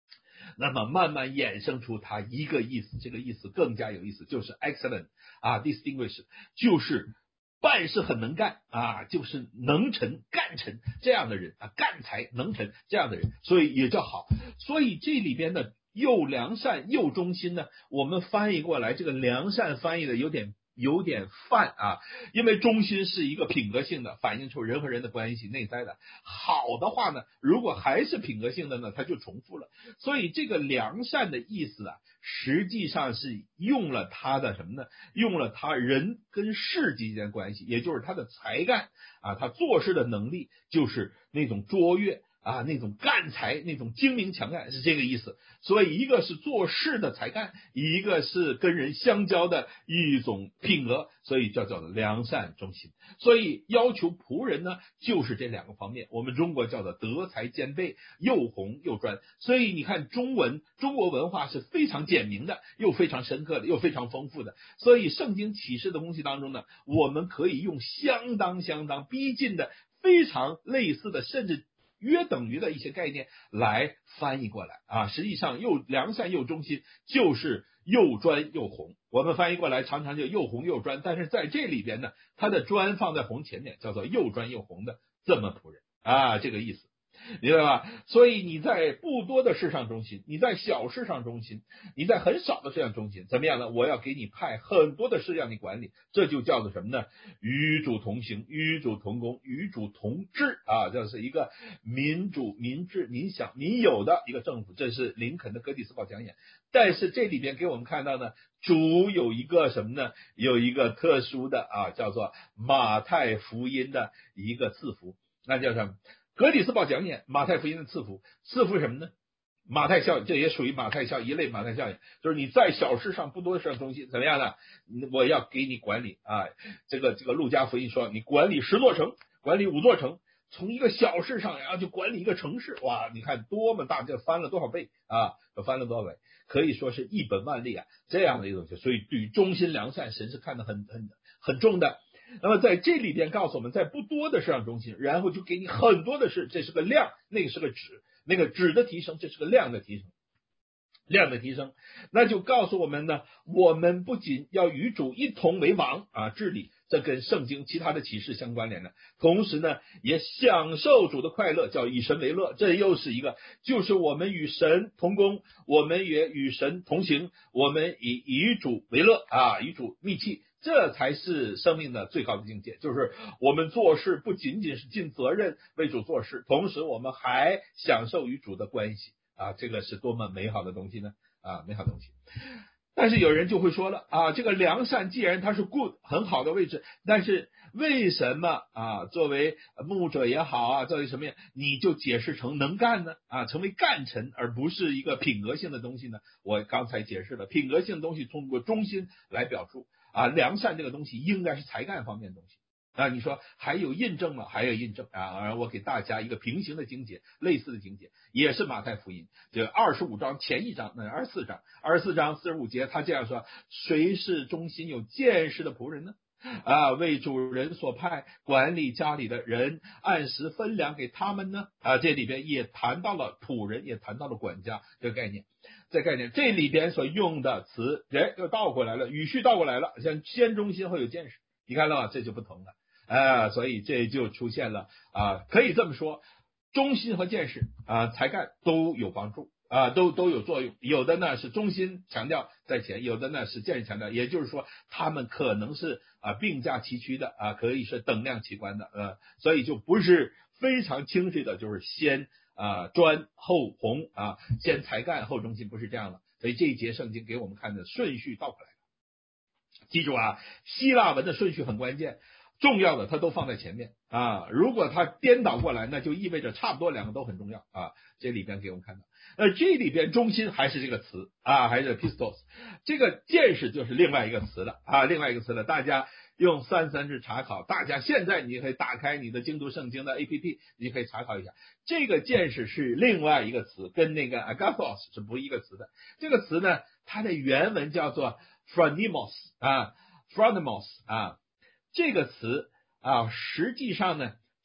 那么慢慢衍生出它一个意思，这个意思更加有意思，就是 excellent 啊 distinguish， 就是办事很能干啊，就是能臣干臣这样的人啊，干才能臣这样的人，所以也叫好。所以这里边的又良善又忠心呢，我们翻译过来，这个良善翻译的有点有点泛啊，因为忠心是一个品格性的，反映出人和人的关系内在的。好的话呢，如果还是品格性的呢，它就重复了。所以这个良善的意思啊，实际上是用了他的什么呢？用了他人跟事之间关系，也就是他的才干啊，他做事的能力，就是那种卓越啊，那种干才，那种精明强干，是这个意思。所以一个是做事的才干，一个是跟人相交的一种品格，所以叫叫做良善忠心。所以要求仆人呢，就是这两个方面，我们中国叫做德才兼备，又宏又专。所以你看中文，中国文化是非常简明的，又非常深刻的，又非常丰富的。所以圣经启示的东西当中呢，我们可以用相当相当逼近的，非常类似的，甚至约等于的一些概念来翻译过来啊，实际上又良善又忠心，就是又专又宏。我们翻译过来常常就又宏又专，但是在这里边呢，它的专放在宏前面，叫做又专又宏的这么仆人啊，这个意思。明白吧？所以你在不多的事上忠心，你在小事上忠心，你在很少的事上忠心，怎么样呢？我要给你派很多的事让你管理，这就叫做什么呢？与主同行，与主同工，与主同治啊！这是一个民主、民治、民享、民有的一个政府，这是林肯的哥底斯堡讲演。但是这里边给我们看到呢，主有一个什么呢？有一个特殊的啊，叫做马太福音的一个赐福，那叫什么？哥底斯堡讲演，马太福音的赐福，赐福什么呢？马太效应，这也属于马太效应一类马太效应，就是你在小事上不多的事上忠心，怎么样呢？我要给你管理啊，这个这个路加福音说，你管理十座城，管理五座城，从一个小事上，然后就管理一个城市，哇，你看多么大，这翻了多少倍啊？翻了多少倍？可以说是一本万利啊，这样的一个东西。所以对于忠心良善，神是看得很很很重的。那么在这里边告诉我们，在不多的事上忠心，然后就给你很多的事，这是个量，那个是个质，那个质的提升，这是个量的提升，量的提升，那就告诉我们呢，我们不仅要与主一同为王啊，治理，这跟圣经其他的启示相关联的，同时呢，也享受主的快乐，叫以神为乐，这又是一个，就是我们与神同工，我们也与神同行，我们以与主为乐啊，与主密契。这才是生命的最高的境界，就是我们做事不仅仅是尽责任为主做事，同时我们还享受与主的关系啊，这个是多么美好的东西呢啊，美好的东西。但是有人就会说了啊，这个良善既然它是 good 很好的位置，但是为什么啊，作为牧者也好啊，作为什么呀，你就解释成能干呢？啊，成为干臣，而不是一个品格性的东西呢？我刚才解释了，品格性的东西通过忠心来表述。啊，良善这个东西应该是才干方面的东西啊。你说还有印证吗？还有印证啊！而我给大家一个平行的经节，类似的经节，也是马太福音这二十五章前一章，那二十四章，二十四章四十五节，他这样说：谁是忠心有见识的仆人呢？啊，为主人所派管理家里的人，按时分粮给他们呢？啊，这里边也谈到了仆人，也谈到了管家这个概念。这概念，这里边所用的词，哎，又倒过来了，语序倒过来了，像先忠心后有见识，你看到吗？这就不同了，啊，所以这就出现了啊，可以这么说，忠心和见识啊，才干都有帮助啊，都都有作用。有的呢是忠心强调在前，有的呢是见识强调，也就是说，他们可能是啊并驾齐驱的啊，可以是等量齐观的，呃，所以就不是非常清晰的，就是先。啊，专后宏啊，先才干后忠心，不是这样的。所以这一节圣经给我们看的顺序倒过来了。记住啊，希腊文的顺序很关键，重要的它都放在前面啊。如果它颠倒过来，那就意味着差不多两个都很重要啊。这里边给我们看到，呃，这里边忠心还是这个词啊，还是 pistos， 这个见识就是另外一个词了啊，另外一个词了，大家。用三三制查考，大家现在你可以打开你的精读圣经的 A P P， 你可以查考一下。这个见识是另外一个词，跟那个 agathos 是不一个词的。这个词呢，它的原文叫做 phronimos 啊 phronimos 啊，这个词啊，实际上呢，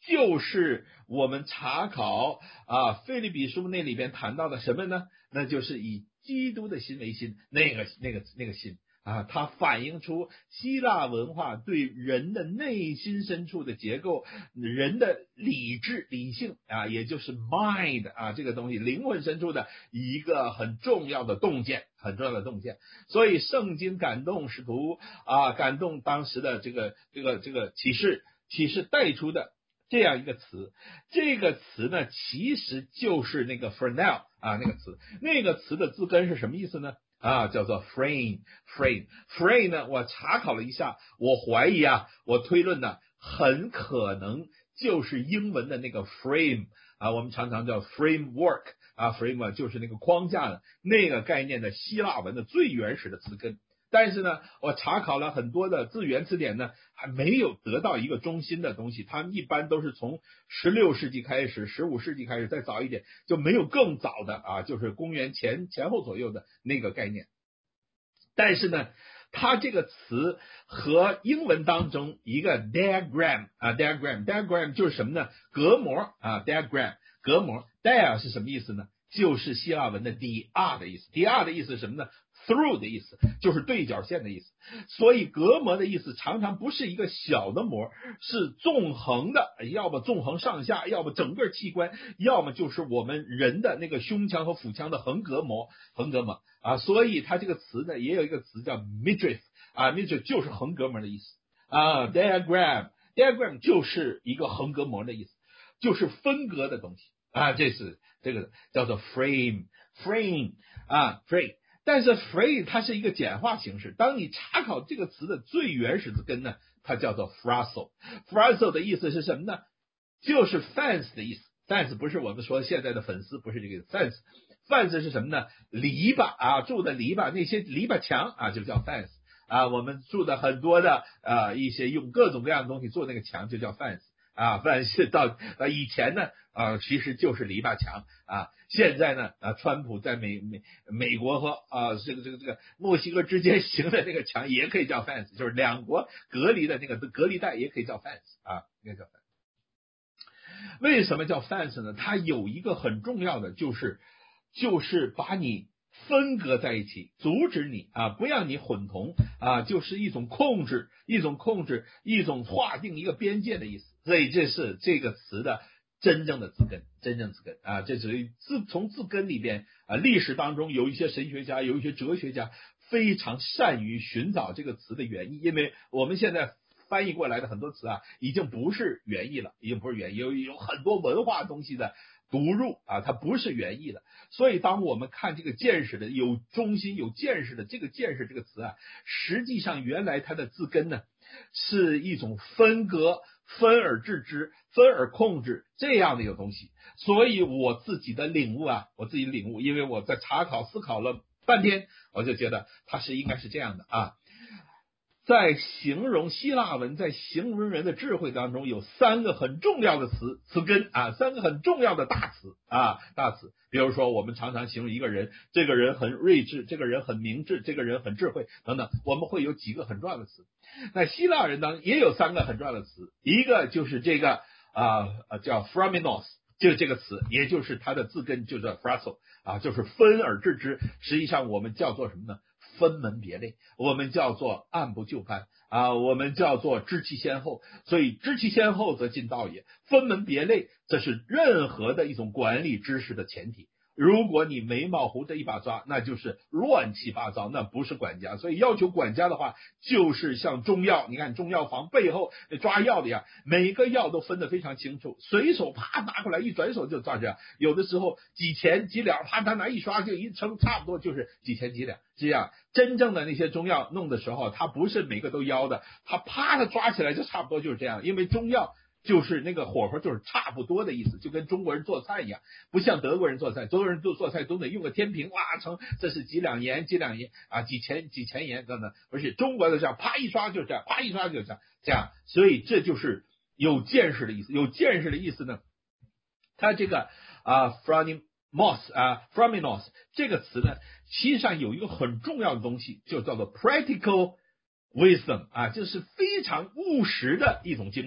就是我们查考啊腓立比书那里边谈到的什么呢？那就是以基督的心为心，那个那个那个心啊，它反映出希腊文化对人的内心深处的结构，人的理智理性啊，也就是 mind 啊这个东西，灵魂深处的一个很重要的洞见，很重要的洞见。所以圣经感动使徒啊，感动当时的这个这个这个启示启示带出的这样一个词，这个词呢，其实就是那个 phroneo 啊，那个词，那个词的字根是什么意思呢？啊，叫做 frame frame frame 呢，我查考了一下，我怀疑啊，我推论呢，很可能就是英文的那个 frame 啊，我们常常叫 framework 啊 ，frame 就是那个框架的那个概念的希腊文的最原始的词根。但是呢，我查考了很多的字源词典呢，还没有得到一个中心的东西。他们一般都是从十六世纪开始，十五世纪开始，再早一点就没有更早的啊，就是公元前前后左右的那个概念。但是呢，它这个词和英文当中一个 diagram 啊 diagram diagram 就是什么呢？隔膜啊 diagram 隔膜 dia 是什么意思呢？就是希腊文的 dia 的意思 dia 的意思是什么呢？through 的意思就是对角线的意思，所以隔膜的意思常常不是一个小的膜，是纵横的，要么纵横上下，要么整个器官，要么就是我们人的那个胸腔和腹腔的横膈膜，横膈膜啊，所以它这个词呢也有一个词叫 midriff 啊 midriff 就是横膈膜的意思啊 diagram diagram 就是一个横膈膜的意思，就是分割的东西啊，这是这个叫做 frame frame 啊 frame。但是 frame 它是一个简化形式，当你查考这个词的最原始字根呢，它叫做 fraso fraso 的意思是什么呢？就是 fence 的意思， fence 不是我们说现在的粉丝，不是这个 fence fence 是什么呢？篱笆啊，筑的篱笆，那些篱笆墙啊就叫 fence 啊，我们筑的很多的啊一些用各种各样的东西做那个墙就叫 fence啊，但是到呃以前呢啊其实就是篱笆墙啊，现在呢啊川普在美美美国和啊这个这个这个墨西哥之间行的那个墙也可以叫 fence， 就是两国隔离的那个隔离带也可以叫 fence 啊，那个叫 fence。为什么叫 fence 呢？它有一个很重要的就是就是把你分割在一起，阻止你啊，不让你混同啊，就是一种控制，一种控制，一种划定一个边界的意思。所以这是这个词的真正的字根，真正字根啊，这属于字从字根里边啊，历史当中有一些神学家，有一些哲学家非常善于寻找这个词的原意，因为我们现在翻译过来的很多词啊，已经不是原意了，已经不是原意，有有很多文化东西的读入啊，它不是原意的。所以当我们看这个见识的有中心有见识的这个见识这个词啊，实际上原来它的字根呢是一种分割、分而治之、分而控制这样的一个东西。所以我自己的领悟啊，我自己的领悟，因为我在查考思考了半天，我就觉得它是应该是这样的啊。在形容希腊文，在形容人的智慧当中，有三个很重要的词词根啊，三个很重要的大词啊，大词。比如说，我们常常形容一个人，这个人很睿智，这个人很明智，这个人很智慧等等，我们会有几个很重要的词。那希腊人当中也有三个很重要的词，一个就是这个啊、呃、叫 phromenos， 就这个词，也就是它的字根就叫 fraso 啊，就是分而治之。实际上我们叫做什么呢？分门别类，我们叫做按部就班啊，我们叫做知其先后，所以知其先后则近道也。分门别类，这是任何的一种管理知识的前提。如果你眉毛胡子一把抓，那就是乱七八糟，那不是管家。所以要求管家的话，就是像中药，你看中药房背后抓药的呀，每个药都分得非常清楚，随手啪拿过来，一转手就抓这样。有的时候几钱几两，啪他拿一刷就一称，差不多就是几钱几两这样。真正的那些中药弄的时候，它不是每个都腰的，它啪的抓起来就差不多就是这样，因为中药就是那个火候就是差不多的意思，就跟中国人做菜一样，不像德国人做菜，德国人做做菜都得用个天平，哇，成这是几两盐，几两盐啊，几钱几钱盐等等，不是中国的这样，啪一刷就这样，啪一刷就这样，这样，所以这就是有见识的意思。有见识的意思呢，它这个啊 phromenos 啊 phromenos 这个词呢，其实上有一个很重要的东西，就叫做 practical wisdom 啊，这是非常务实的一种精明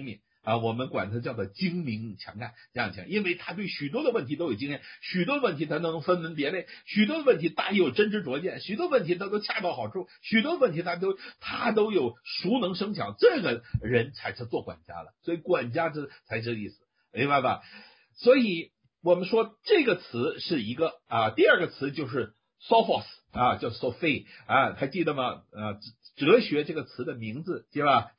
啊，我们管它叫做精明强干，这样讲，因为他对许多的问题都有经验，许多问题他能分门别类，许多问题大有真知灼见，许多问题他都恰到好处，许多问题他都他都有熟能生巧，这个人才是做管家了。所以管家这才这意思，明白吧？所以我们说这个词是一个啊，第二个词就是 sophos 啊，叫 Sophie 啊，还记得吗？啊，哲学这个词的名字记吧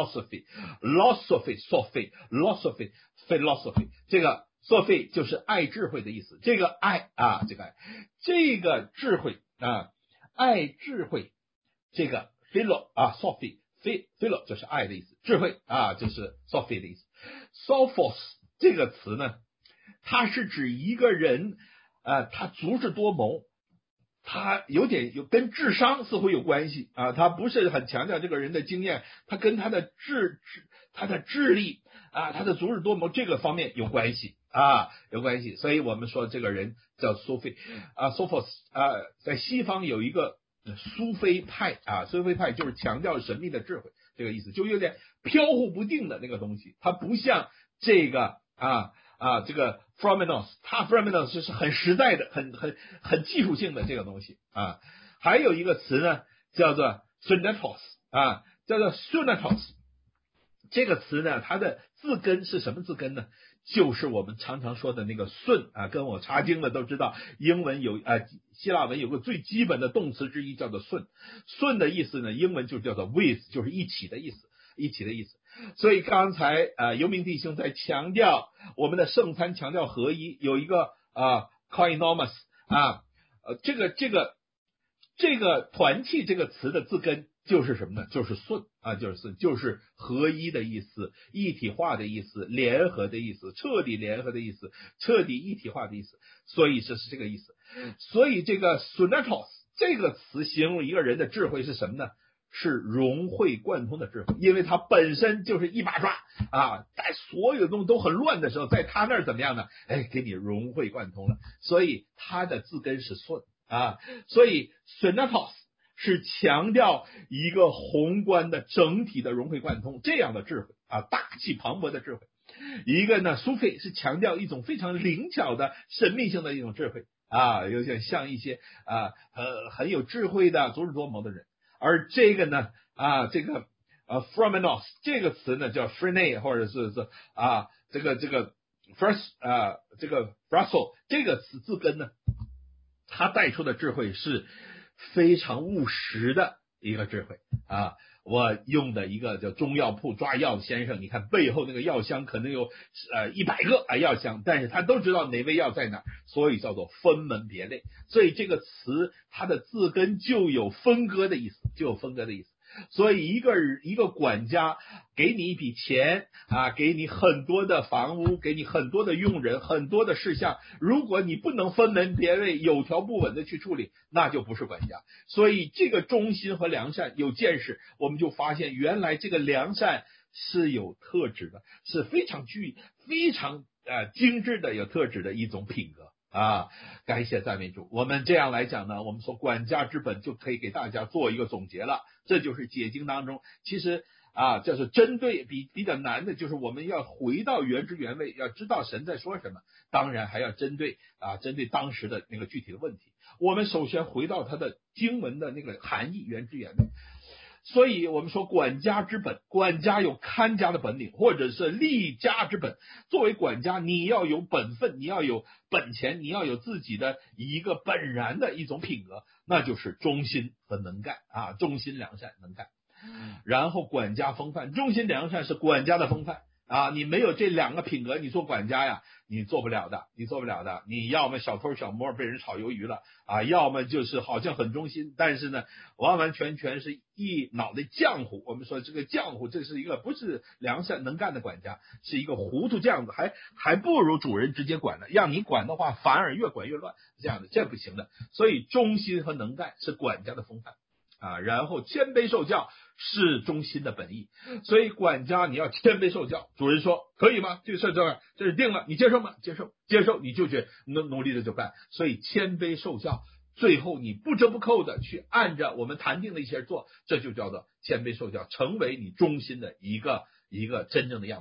？philosophy、philosophy、philosophy、philosophy， 这个 Sophie 就是爱智慧的意思。这个爱啊，这个爱，这个智慧啊，爱智慧，这个 philo 啊 ，Sophie，philo 就是爱的意思，智慧啊就是 Sophie 的意思。Sophos 这个词呢，它是指一个人啊，他足智多谋。他有点有跟智商似乎有关系啊，他不是很强调这个人的经验，他跟他的智智他的智力啊，他的足智多谋这个方面有关系啊，有关系。所以我们说这个人叫苏菲啊 ，Sophos 啊，在西方有一个苏菲派啊，苏菲派就是强调神秘的智慧，这个意思就有点飘忽不定的那个东西，它不像这个啊。啊，这个 Freudianos， 他 Freudianos 是很实在的、很很很技术性的这个东西啊。还有一个词呢，叫做 Sonatos 啊，叫做 Sonatos。这个词呢，它的字根是什么字根呢？就是我们常常说的那个顺啊，跟我查经的都知道，英文有啊，希腊文有个最基本的动词之一叫做顺。顺的意思呢，英文就叫做 with， 就是一起的意思。一起的意思，所以刚才呃游民弟兄在强调我们的圣餐强调合一，有一个啊 koinonos 啊，呃这个这个这个团契这个词的字根就是什么呢？就是顺啊，就是顺，就是合一的意思，一体化的意思，联合的意思，彻底联合的意思，彻底一体化的意思，所以这是这个意思。所以这个 sonatos 这个词形容一个人的智慧是什么呢？是融会贯通的智慧，因为它本身就是一把抓啊，在所有东西都很乱的时候，在他那儿怎么样呢？哎，给你融会贯通了，所以它的字根是顺啊，所以 sonatos 是强调一个宏观的整体的融会贯通这样的智慧啊，大气磅礴的智慧。一个呢，苏菲是强调一种非常灵巧的神秘性的一种智慧啊，有点像一些啊呃很有智慧的足智多谋的人。而这个呢，啊，这个呃 Freudianos 这个词呢叫 Frene 或者是是啊，这个这个 first 啊，这个 Brussels 这个词字根呢，它带出的智慧是非常务实的一个智慧啊。我用的一个叫中药铺抓药先生，你看背后那个药箱可能有呃一百个啊药箱，但是他都知道哪味药在哪，所以叫做分门别类。所以这个词它的字根就有分割的意思，就有分割的意思。所以一个一个管家给你一笔钱啊，给你很多的房屋，给你很多的佣人，很多的事项，如果你不能分门别类，有条不紊的去处理，那就不是管家。所以这个忠心和良善有见识，我们就发现原来这个良善是有特质的，是非常具非常呃精致的有特质的一种品格啊。感谢赞美主。我们这样来讲呢，我们说管家之本就可以给大家做一个总结了。这就是解经当中，其实啊，这是针对比比较难的，就是我们要回到原汁原味，要知道神在说什么。当然还要针对啊，针对当时的那个具体的问题。我们首先回到它的经文的那个含义，原汁原味。所以我们说管家之本，管家有看家的本领，或者是立家之本。作为管家，你要有本分，你要有本钱，你要有自己的一个本然的一种品格，那就是忠心和能干啊，忠心良善能干。然后管家风范，忠心良善是管家的风范啊，你没有这两个品格，你做管家呀，你做不了的，你做不了的。你要么小偷小摸被人炒鱿鱼了啊，要么就是好像很忠心，但是呢，完完全全是一脑袋浆糊。我们说这个浆糊，这是一个不是良善能干的管家，是一个糊涂浆子，还还不如主人直接管呢。让你管的话，反而越管越乱，这样的这不行的。所以忠心和能干是管家的风范。啊，然后谦卑受教是忠心的本意，所以管家你要谦卑受教。主人说可以吗？这个事这样，这是定了，你接受吗？接受，接受你就去努努力的就干。所以谦卑受教，最后你不折不扣的去按着我们谈定的一些做，这就叫做谦卑受教，成为你忠心的一个一个真正的样板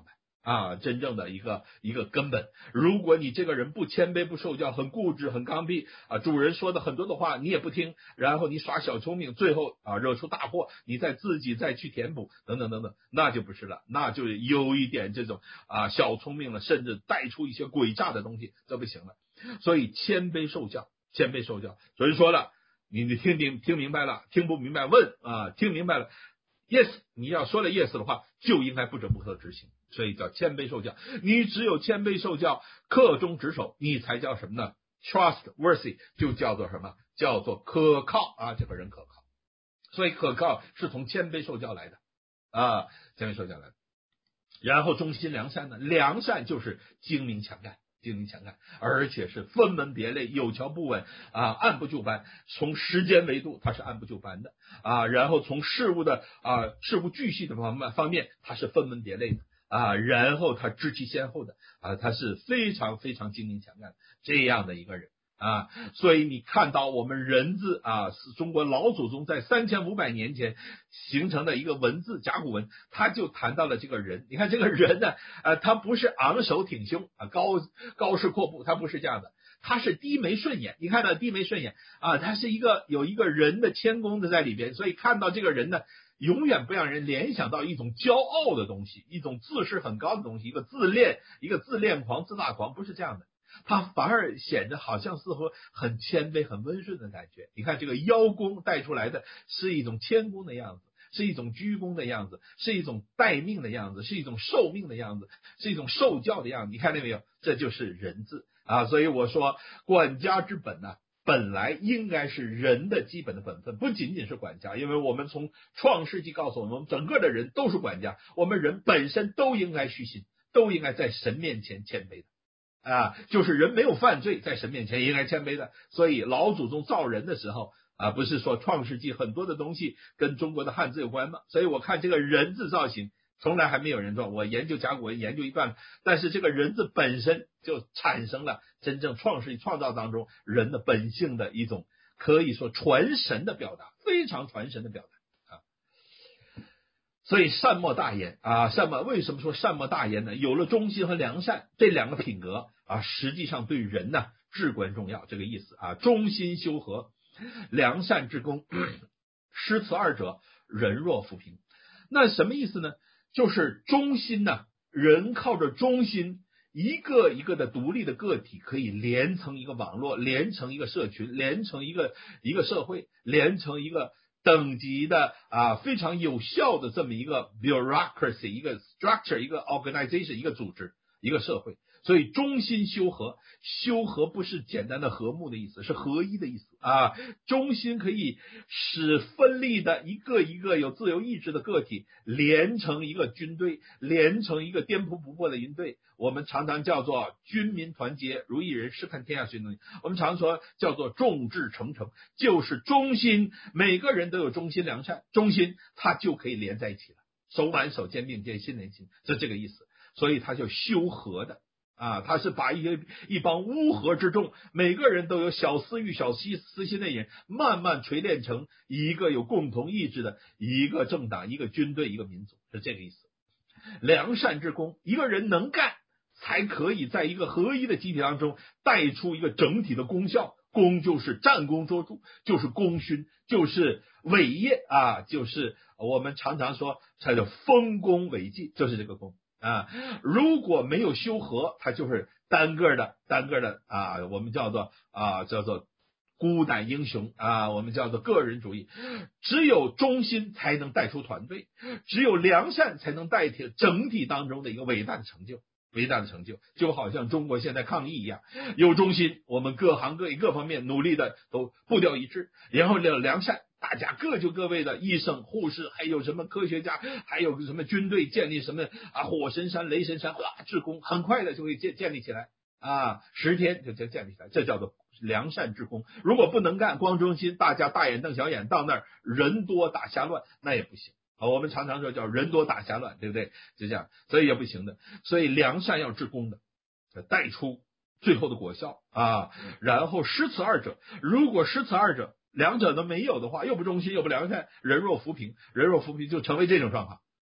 啊，真正的一个一个根本。如果你这个人不谦卑不受教，很固执很刚愎啊，主人说的很多的话你也不听，然后你耍小聪明，最后啊惹出大祸，你再自己再去填补等等等等，那就不是了，那就有一点这种啊小聪明了，甚至带出一些诡诈的东西，这不行了。所以谦卑受教，谦卑受教。所以说了，你你听听听明白了，听不明白问啊，听明白了 yes， 你要说了 yes 的话，就应该不折不扣执行，所以叫谦卑受教。你只有谦卑受教，恪忠职守，你才叫什么呢 ？trustworthy， 就叫做什么？叫做可靠啊，这个人可靠。所以可靠是从谦卑受教来的啊，谦卑受教来的。然后忠心良善呢？良善就是精明强干。精明强干，而且是分门别类，有条不紊啊，按部就班。从时间维度，它是按部就班的啊，然后从事物的啊事无巨细的方面方面，它是分门别类的啊，然后它知其先后的啊，它是非常非常精明强干这样的一个人啊。所以你看到我们人字啊，是中国老祖宗在三千五百年前形成的一个文字甲骨文，他就谈到了这个人。你看这个人呢，呃，他不是昂首挺胸啊，高高势阔步，他不是这样的，他是低眉顺眼。你看到低眉顺眼啊，他是一个有一个人的谦恭的在里边，所以看到这个人呢，永远不让人联想到一种骄傲的东西，一种自视很高的东西，一个自恋，一个自恋狂、自大狂，不是这样的。他反而显得好像似乎很谦卑很温顺的感觉。你看这个邀功带出来的是一种谦恭的样子，是一种鞠躬的样子，是一种待命的样子，是一种受命的样子，是一种受教的样子。你看见没有？这就是人字啊！所以我说管家之本呢、啊，本来应该是人的基本的本分，不仅仅是管家。因为我们从创世纪告诉我们，我们整个的人都是管家，我们人本身都应该虚心，都应该在神面前谦卑的啊，就是人没有犯罪，在神面前应该谦卑的。所以老祖宗造人的时候啊，不是说创世纪很多的东西跟中国的汉字有关吗？所以我看这个人字造型从来还没有人做，我研究甲骨文研究一段，但是这个人字本身就产生了真正创世纪创造当中人的本性的一种可以说传神的表达，非常传神的表达。所以善莫大焉啊，善莫为什么说善莫大焉呢？有了忠心和良善这两个品格啊，实际上对人呢至关重要，这个意思啊。忠心修和，良善治公，失此二者，人若浮萍。那什么意思呢？就是忠心呢，人靠着忠心，一个一个的独立的个体可以连成一个网络，连成一个社群，连成一个一个社会，连成一个等级的啊非常有效的这么一个 bureaucracy， 一个 structure， 一个 organization， 一个组织，一个社会。所以忠心修和，修和不是简单的和睦的意思，是合一的意思啊。忠心可以使分立的一个一个有自由意志的个体连成一个军队，连成一个颠扑不破的营队。我们常常叫做军民团结，如一人，试看天下谁能。我们常说叫做众志成城，就是忠心，每个人都有忠心良善，忠心它就可以连在一起了，手挽手，肩并肩，心连心，是这个意思。所以它叫修和的。啊，他是把一些一帮乌合之众，每个人都有小私欲、小私私心的人，慢慢锤炼成一个有共同意志的一个政党、一个军队、一个民族，是这个意思。良善之功，一个人能干，才可以在一个合一的集体当中带出一个整体的功效。功就是战功卓著，就是功勋，就是伟业啊，就是我们常常说它叫丰功伟绩，就是这个功。啊，如果没有修和，它就是单个的单个的啊，我们叫做啊叫做孤胆英雄啊，我们叫做个人主义。只有忠心才能带出团队，只有良善才能代替整体当中的一个伟大的成就。伟大的成就，就好像中国现在抗疫一样，有忠心，我们各行各业各方面努力的都步调一致，然后有良善，大家各就各位的医生、护士，还有什么科学家，还有什么军队建立什么啊火神山、雷神山，哇，治功很快的就会建建立起来啊，十天就就建立起来，这叫做良善治功。如果不能干，光忠心，大家大眼瞪小眼，到那儿人多打瞎乱，那也不行。啊，我们常常说叫人多打瞎乱，对不对？就这样，所以也不行的。所以良善要治功的，带出最后的果效啊。然后失此二者，如果失此二者，两者都没有的话，又不忠心又不良善，人若浮萍，人若浮萍就成为这种状况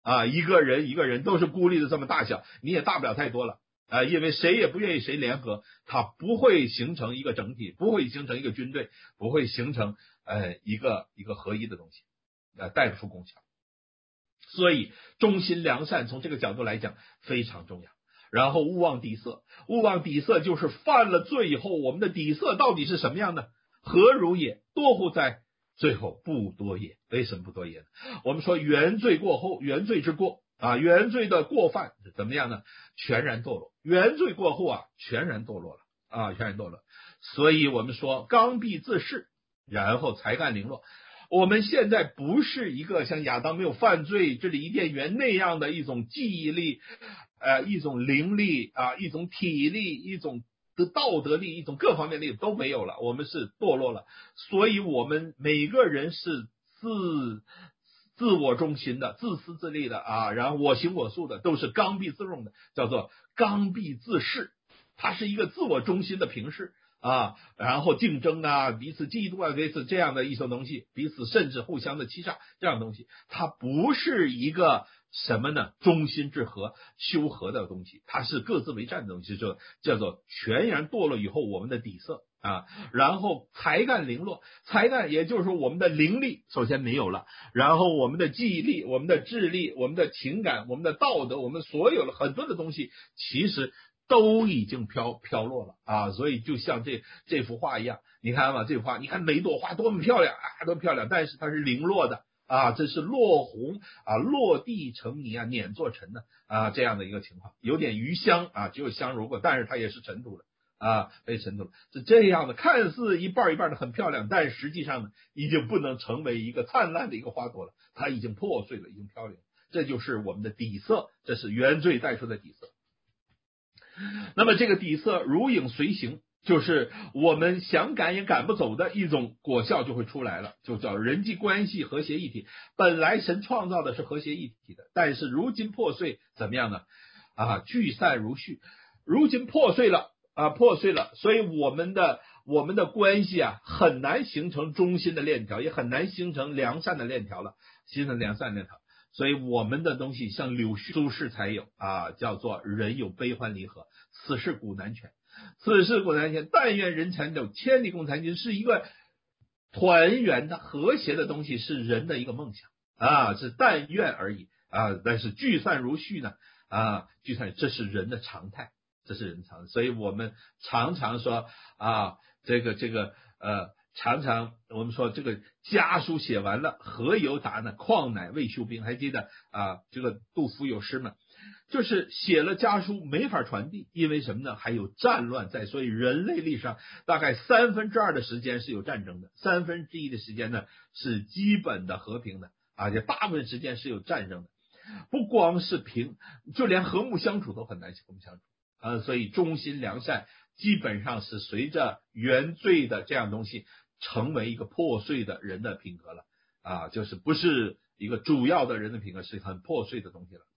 啊，一个人一个人都是孤立的这么大小，你也大不了太多了啊，因为谁也不愿意谁联合，它不会形成一个整体，不会形成一个军队，不会形成呃一个一个合一的东西，呃带不出功效。所以忠心良善从这个角度来讲非常重要。然后勿忘底色，勿忘底色就是犯了罪以后，我们的底色到底是什么样呢？何如也？多乎哉？最后不多也。为什么不多也呢？我们说原罪过后，原罪之过啊，原罪的过犯怎么样呢？全然堕落。原罪过后啊，全然堕落了啊，全然堕落。所以我们说刚愎自恃，然后才干凌弱。我们现在不是一个像亚当没有犯罪，这里伊甸园那样的一种记忆力，呃，一种灵力啊，一种体力，一种的道德力，一种各方面力都没有了，我们是堕落了。所以我们每个人是自自我中心的，自私自利的啊，然后我行我素的，都是刚愎自用的，叫做刚愎自恃，它是一个自我中心的平视。啊，然后竞争啊，彼此嫉妒啊，类似这样的一种东西，彼此甚至互相的欺诈，这样的东西，它不是一个什么呢？中心治和、修和的东西，它是各自为战的东西，就叫做全然堕落以后我们的底色啊，然后才干零落，才干也就是说我们的灵力首先没有了，然后我们的记忆力、我们的智力、我们的情感、我们的道德，我们所有的很多的东西，其实都已经飘飘落了啊，所以就像这这幅画一样，你看吧，这幅画，你看每一朵花多么漂亮啊，多么漂亮，但是它是零落的啊，这是落红啊，落地成泥啊，碾作尘的啊，这样的一个情况，有点余香啊，只有香如过，但是它也是尘土了啊，被尘土了，是这样的，看似一半一半的很漂亮，但实际上呢，已经不能成为一个灿烂的一个花朵了，它已经破碎了，已经飘零了，这就是我们的底色，这是原罪带出的底色。那么这个底色如影随形，就是我们想赶也赶不走的一种果效就会出来了，就叫人际关系和谐一体。本来神创造的是和谐一体的，但是如今破碎，怎么样呢？啊，聚散如絮，如今破碎了啊，破碎了，所以我们的我们的关系啊，很难形成中心的链条，也很难形成良善的链条了，形成良善链条。所以我们的东西像柳絮，苏轼才有啊，叫做人有悲欢离合，此事古难全，此事古难全。但愿人长久，千里共婵娟，是一个团圆的和谐的东西，是人的一个梦想啊，是但愿而已啊。但是聚散如絮呢啊，聚散这是人的常态，这是人常态。所以我们常常说啊，这个这个呃。常常我们说这个家书写完了，何由达呢？况乃未休兵。还记得啊？这个杜甫有诗嘛，就是写了家书没法传递，因为什么呢？还有战乱在，所以人类历史上大概三分之二的时间是有战争的，三分之一的时间呢是基本的和平的，而且大部分时间是有战争的。不光是平，就连和睦相处都很难和睦相处啊。所以忠心良善基本上是随着原罪的这样东西，成为一个破碎的人的品格了啊，就是不是一个主要的人的品格，是很破碎的东西了。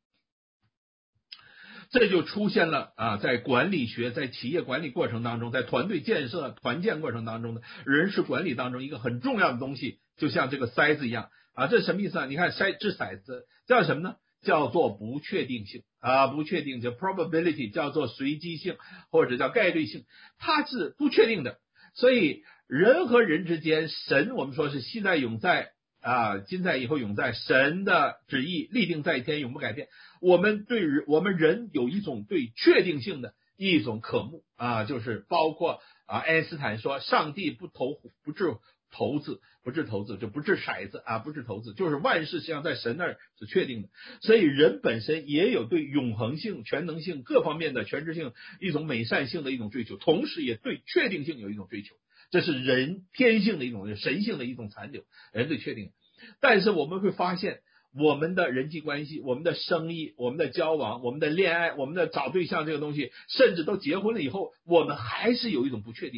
这就出现了啊，在管理学、在企业管理过程当中，在团队建设、团建过程当中的人事管理当中，一个很重要的东西，就像这个筛子一样啊，这是什么意思啊？你看筛掷骰子叫什么呢？叫做不确定性啊，不确定叫 probability， 叫做随机性或者叫概率性，它是不确定的。所以人和人之间，神我们说是昔在永在啊，今在以后永在，神的旨意立定在天，永不改变。我们对我们人有一种对确定性的一种渴慕啊，就是包括啊，爱因斯坦说上帝不投不掷骰子，不掷骰子就不掷骰子啊，不掷骰子，就是万事实际上在神那儿是确定的。所以人本身也有对永恒性、全能性各方面的全知性一种美善性的一种追求，同时也对确定性有一种追求，这是人天性的一种神性的一种残留，人对确定。但是我们会发现，我们的人际关系、我们的生意、我们的交往、我们的恋爱、我们的找对象这个东西，甚至都结婚了以后，我们还是有一种不确定性。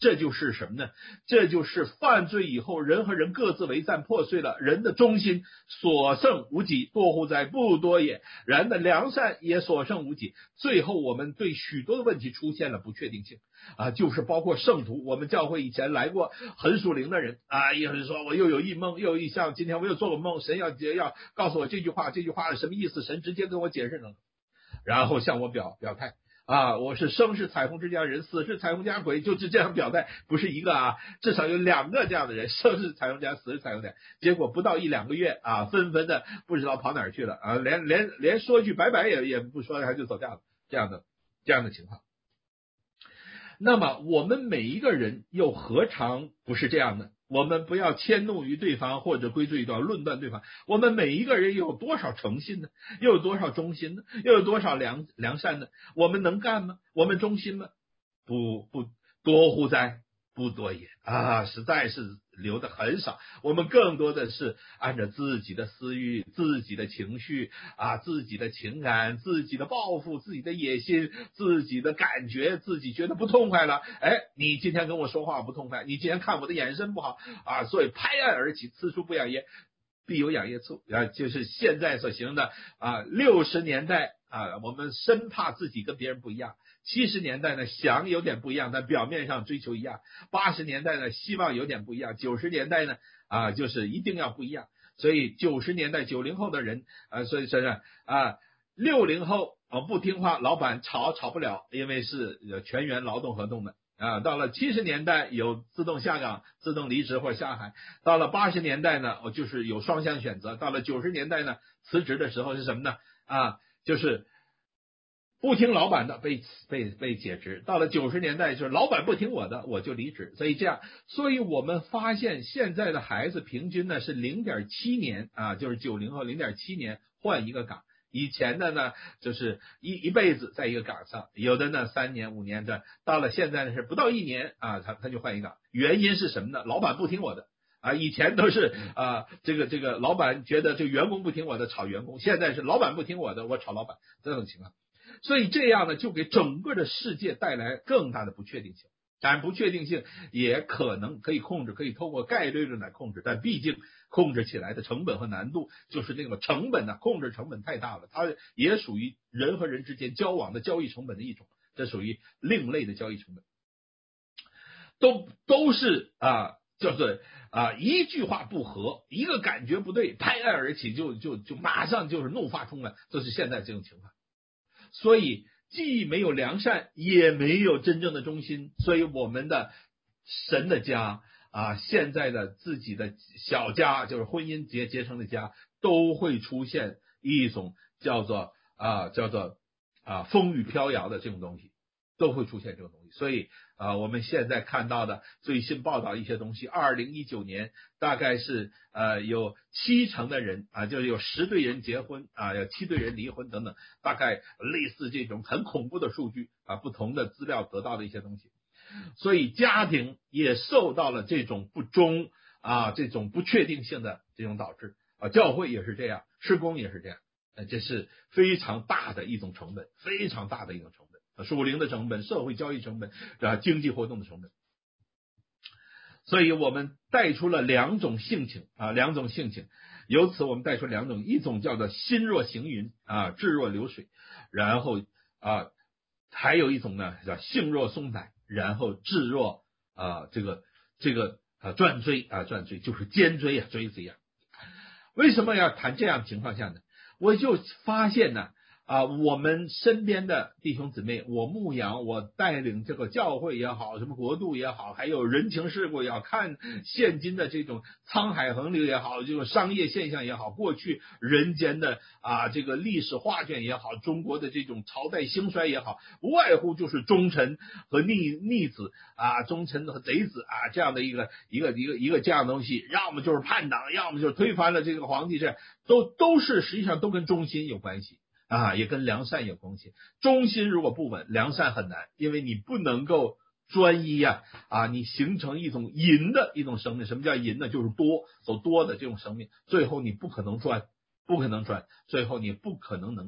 这就是什么呢？这就是犯罪以后人和人各自为战，破碎了人的忠心，所剩无几，多乎哉不多也，人的良善也所剩无几。最后我们对许多的问题出现了不确定性啊，就是包括圣徒，我们教会以前来过很属灵的人啊，有人说我又有异梦又有异象，今天我又做个梦，神要要告诉我这句话，这句话什么意思，神直接跟我解释了，然后向我表表态啊，我是生是彩虹之家人，死是彩虹家鬼，就是这样表态，不是一个啊，至少有两个这样的人，生是彩虹家，死是彩虹家。结果不到一两个月啊，纷纷的不知道跑哪儿去了啊，连连连说句拜拜也也不说，他就走掉了，这样的这样的情况。那么我们每一个人又何尝不是这样的？我们不要迁怒于对方，或者归罪到论断对方。我们每一个人又有多少诚信呢？又有多少忠心呢？又有多少良良善呢？我们能干吗？我们忠心吗？不不多乎哉？不多也啊，实在是留的很少。我们更多的是按照自己的私欲、自己的情绪啊、自己的情感、自己的抱负、自己的野心、自己的感觉，自己觉得不痛快了，哎，你今天跟我说话不痛快，你今天看我的眼神不好啊，所以拍案而起，此处不养爷，必有养爷处啊，就是现在所行的啊，六十年代啊，我们生怕自己跟别人不一样。七十年代呢，想有点不一样，但表面上追求一样。八十年代呢，希望有点不一样。九十年代呢，啊，就是一定要不一样。所以九十年代九零后的人啊，所以说呢啊，六零后啊不听话，老板炒炒不了，因为是全员劳动合同的啊。到了七十年代有自动下岗、自动离职或者下海。到了八十年代呢，我就是有双向选择。到了九十年代呢，辞职的时候是什么呢？啊，就是不听老板的被被被解职，到了九十年代就是老板不听我的我就离职，所以这样，所以我们发现现在的孩子平均呢是 零点七 年啊，就是九零后 零点七 年换一个岗，以前的呢就是一一辈子在一个岗上，有的呢三年五年的，到了现在呢是不到一年啊，他他就换一岗，原因是什么呢？老板不听我的。啊，以前都是啊，这个这个老板觉得这个员工不听我的炒员工，现在是老板不听我的我炒老板，这种情况。所以这样呢，就给整个的世界带来更大的不确定性。但不确定性也可能可以控制，可以透过概率论来控制，但毕竟控制起来的成本和难度，就是那个成本呢、啊，控制成本太大了，它也属于人和人之间交往的交易成本的一种，这属于另类的交易成本，都都是啊。叫做啊，一句话不合，一个感觉不对，拍案而起，就就就马上就是怒发冲冠，这是现在这种情况。所以既没有良善，也没有真正的忠心，所以我们的神的家啊，现在的自己的小家，就是婚姻结结成的家，都会出现一种叫做啊叫做啊风雨飘摇的这种东西，都会出现这种东西。所以啊，我们现在看到的最新报道一些东西，二零一九年大概是呃有七成的人啊，就是有十对人结婚啊，有七对人离婚等等，大概类似这种很恐怖的数据啊，不同的资料得到的一些东西。所以家庭也受到了这种不忠啊，这种不确定性的这种导致啊，教会也是这样，事工也是这样，呃，这是非常大的一种成本，非常大的一种成本。属灵的成本、社会交易成本、啊经济活动的成本，所以我们带出了两种性情啊，两种性情，由此我们带出两种，一种叫做心若行云啊，志若流水，然后啊，还有一种呢叫性若松柏，然后志若啊这个这个啊转锥啊转锥就是尖锥啊锥子一样。为什么要谈这样情况下呢？我就发现呢。啊，我们身边的弟兄姊妹，我牧养，我带领这个教会也好，什么国度也好，还有人情世故也好，看现今的这种沧海横流也好，这种商业现象也好，过去人间的啊这个历史画卷也好，中国的这种朝代兴衰也好，无外乎就是忠臣和逆逆子啊，忠臣和贼子啊这样的一个一个一个一个这样的东西，要么就是叛党，要么就是推翻了这个皇帝，这都都是实际上都跟忠心有关系。啊，也跟良善有关系。忠心如果不稳，良善很难，因为你不能够专一呀、啊，啊，你形成一种淫的一种生命。什么叫淫呢？就是多走多的这种生命，最后你不可能专，不可能专，最后你不可能能干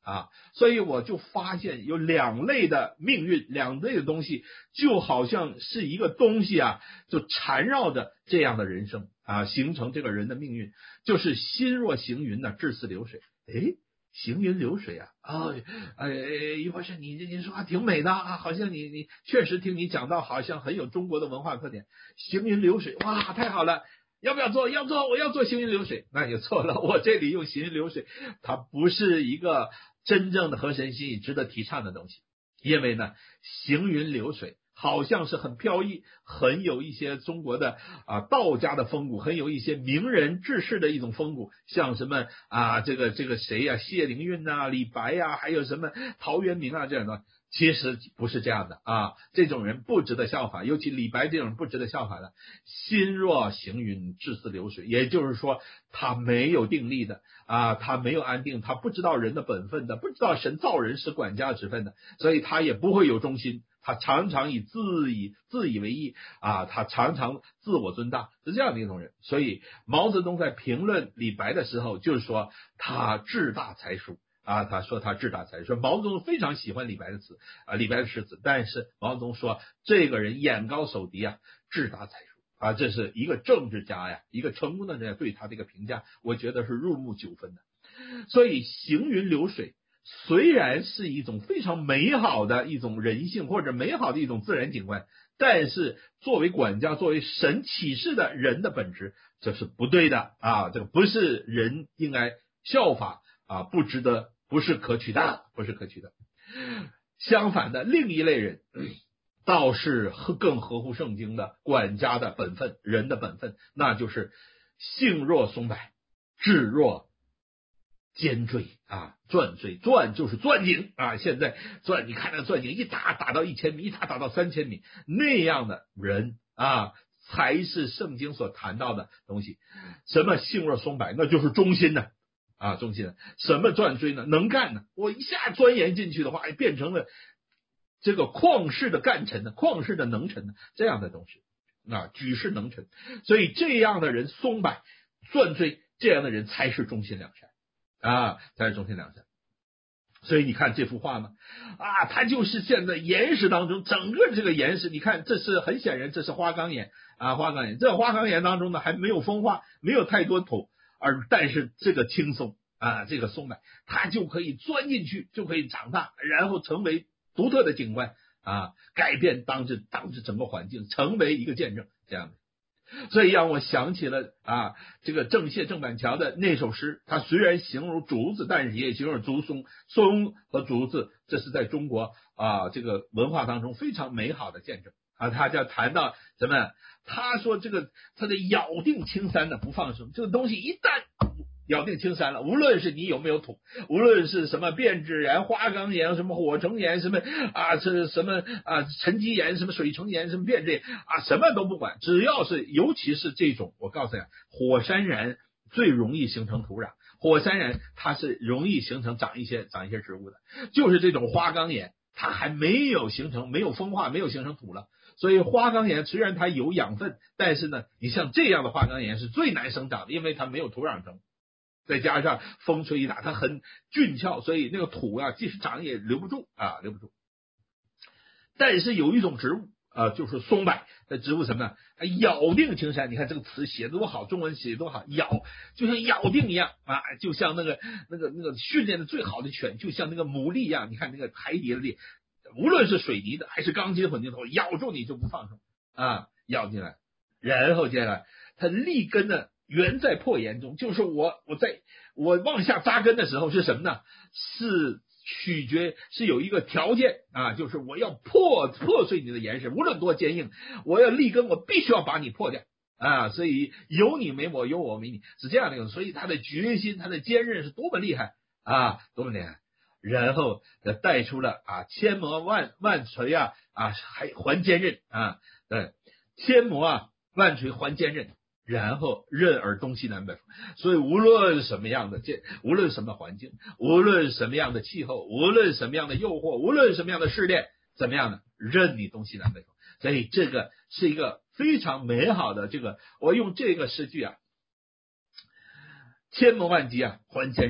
啊，所以我就发现有两类的命运，两类的东西，就好像是一个东西啊，就缠绕着这样的人生啊，形成这个人的命运，就是心若行云呢，志似流水。诶，行云流水啊，啊，哎，于博士，你你说话挺美的啊，好像你你确实听你讲到，好像很有中国的文化特点，行云流水，哇，太好了。要不要做？要做，我要做行云流水。那也错了，我这里用行云流水，它不是一个真正的和神心意值得提倡的东西。因为呢，行云流水好像是很飘逸，很有一些中国的啊道家的风骨，很有一些名人志士的一种风骨，像什么啊这个这个谁呀、啊，谢灵运呐、啊、李白呀、啊，还有什么陶渊明啊这样的。其实不是这样的啊，这种人不值得效法，尤其李白这种人不值得效法的。心若行云，志似流水，也就是说他没有定力的啊，他没有安定，他不知道人的本分的，不知道神造人是管家之分的，所以他也不会有忠心，他常常以自以自以为意啊，他常常自我尊大，是这样的一种人。所以毛泽东在评论李白的时候，就是说他志大才疏。啊，他说他志大才疏，说毛泽东非常喜欢李白的词啊，李白的诗词，但是毛泽东说这个人眼高手低啊，志大才疏啊，这是一个政治家呀，一个成功的人对他这个评价，我觉得是入木九分的。所以行云流水虽然是一种非常美好的一种人性或者美好的一种自然景观，但是作为管家，作为神启示的人的本质，这是不对的啊，这个不是人应该效法啊，不值得。不是可取的，不是可取的。相反的，另一类人倒是更合乎圣经的管家的本分，人的本分，那就是性若松柏，志若尖锥啊，钻锥，钻就是钻井啊。现在钻，你看那个钻井一打打到一千米，一打打到三千米，那样的人啊，才是圣经所谈到的东西。什么性若松柏，那就是忠心的。啊，忠心的。什么钻锥呢？能干呢？我一下钻研进去的话，变成了这个旷世的干臣呢，旷世的能臣呢，这样的东西啊，举世能臣。所以这样的人，松柏、钻锥这样的人才是忠心良善啊，才是忠心良善。所以你看这幅画呢，啊，它就是现在岩石当中，整个这个岩石，你看这是很显然这是花岗岩啊，花岗岩。这花岗岩当中呢还没有风化，没有太多土。而但是这个轻松啊，这个松柏它就可以钻进去，就可以长大，然后成为独特的景观啊，改变当时当时整个环境，成为一个见证这样的。所以让我想起了啊，这个郑燮郑板桥的那首诗，它虽然形容竹子，但是也形容竹松，松和竹子，这是在中国啊这个文化当中非常美好的见证啊。他就谈到什么？他说这个他的咬定青山的不放松，这个东西一旦咬定青山了，无论是你有没有土，无论是什么变质岩、花岗岩、什么火成岩、什么啊是什么啊沉积岩、什么水成岩、什么变质啊，什么都不管，只要是尤其是这种，我告诉你，火山岩最容易形成土壤，火山岩它是容易形成长一些长一些植物的，就是这种花岗岩，它还没有形成，没有风化，没有形成土了。所以花岗岩虽然它有养分，但是呢，你像这样的花岗岩是最难生长的，因为它没有土壤层，再加上风吹一打，它很峻峭，所以那个土啊，即使长也留不住啊，留不住。但是有一种植物啊、呃，就是松柏的植物什么呢？咬定青山，你看这个词写多好，中文写多好，咬就像咬定一样啊，就像那个那个那个训练的最好的犬，就像那个牡蛎一样，你看那个海底里。无论是水泥的还是钢筋混凝土，咬住你就不放手啊，咬进来，然后接下来它立根呢，原在破岩中，就是我我在我往下扎根的时候是什么呢？是取决是有一个条件啊，就是我要破破碎你的岩石，无论多坚硬，我要立根，我必须要把你破掉啊！所以有你没我，有我没你，是这样的一个，所以他的决心，他的坚韧是多么厉害啊，多么厉害！然后带出了啊，千磨万万锤啊啊，还还坚韧啊，对，千磨啊万锤还坚韧，然后任尔东西南北风。所以无论什么样的这，无论什么环境，无论什么样的气候，无论什么样的诱惑，无论什么样的试炼，怎么样呢？任你东西南北风。所以这个是一个非常美好的这个，我用这个诗句啊，千磨万击啊还坚韧。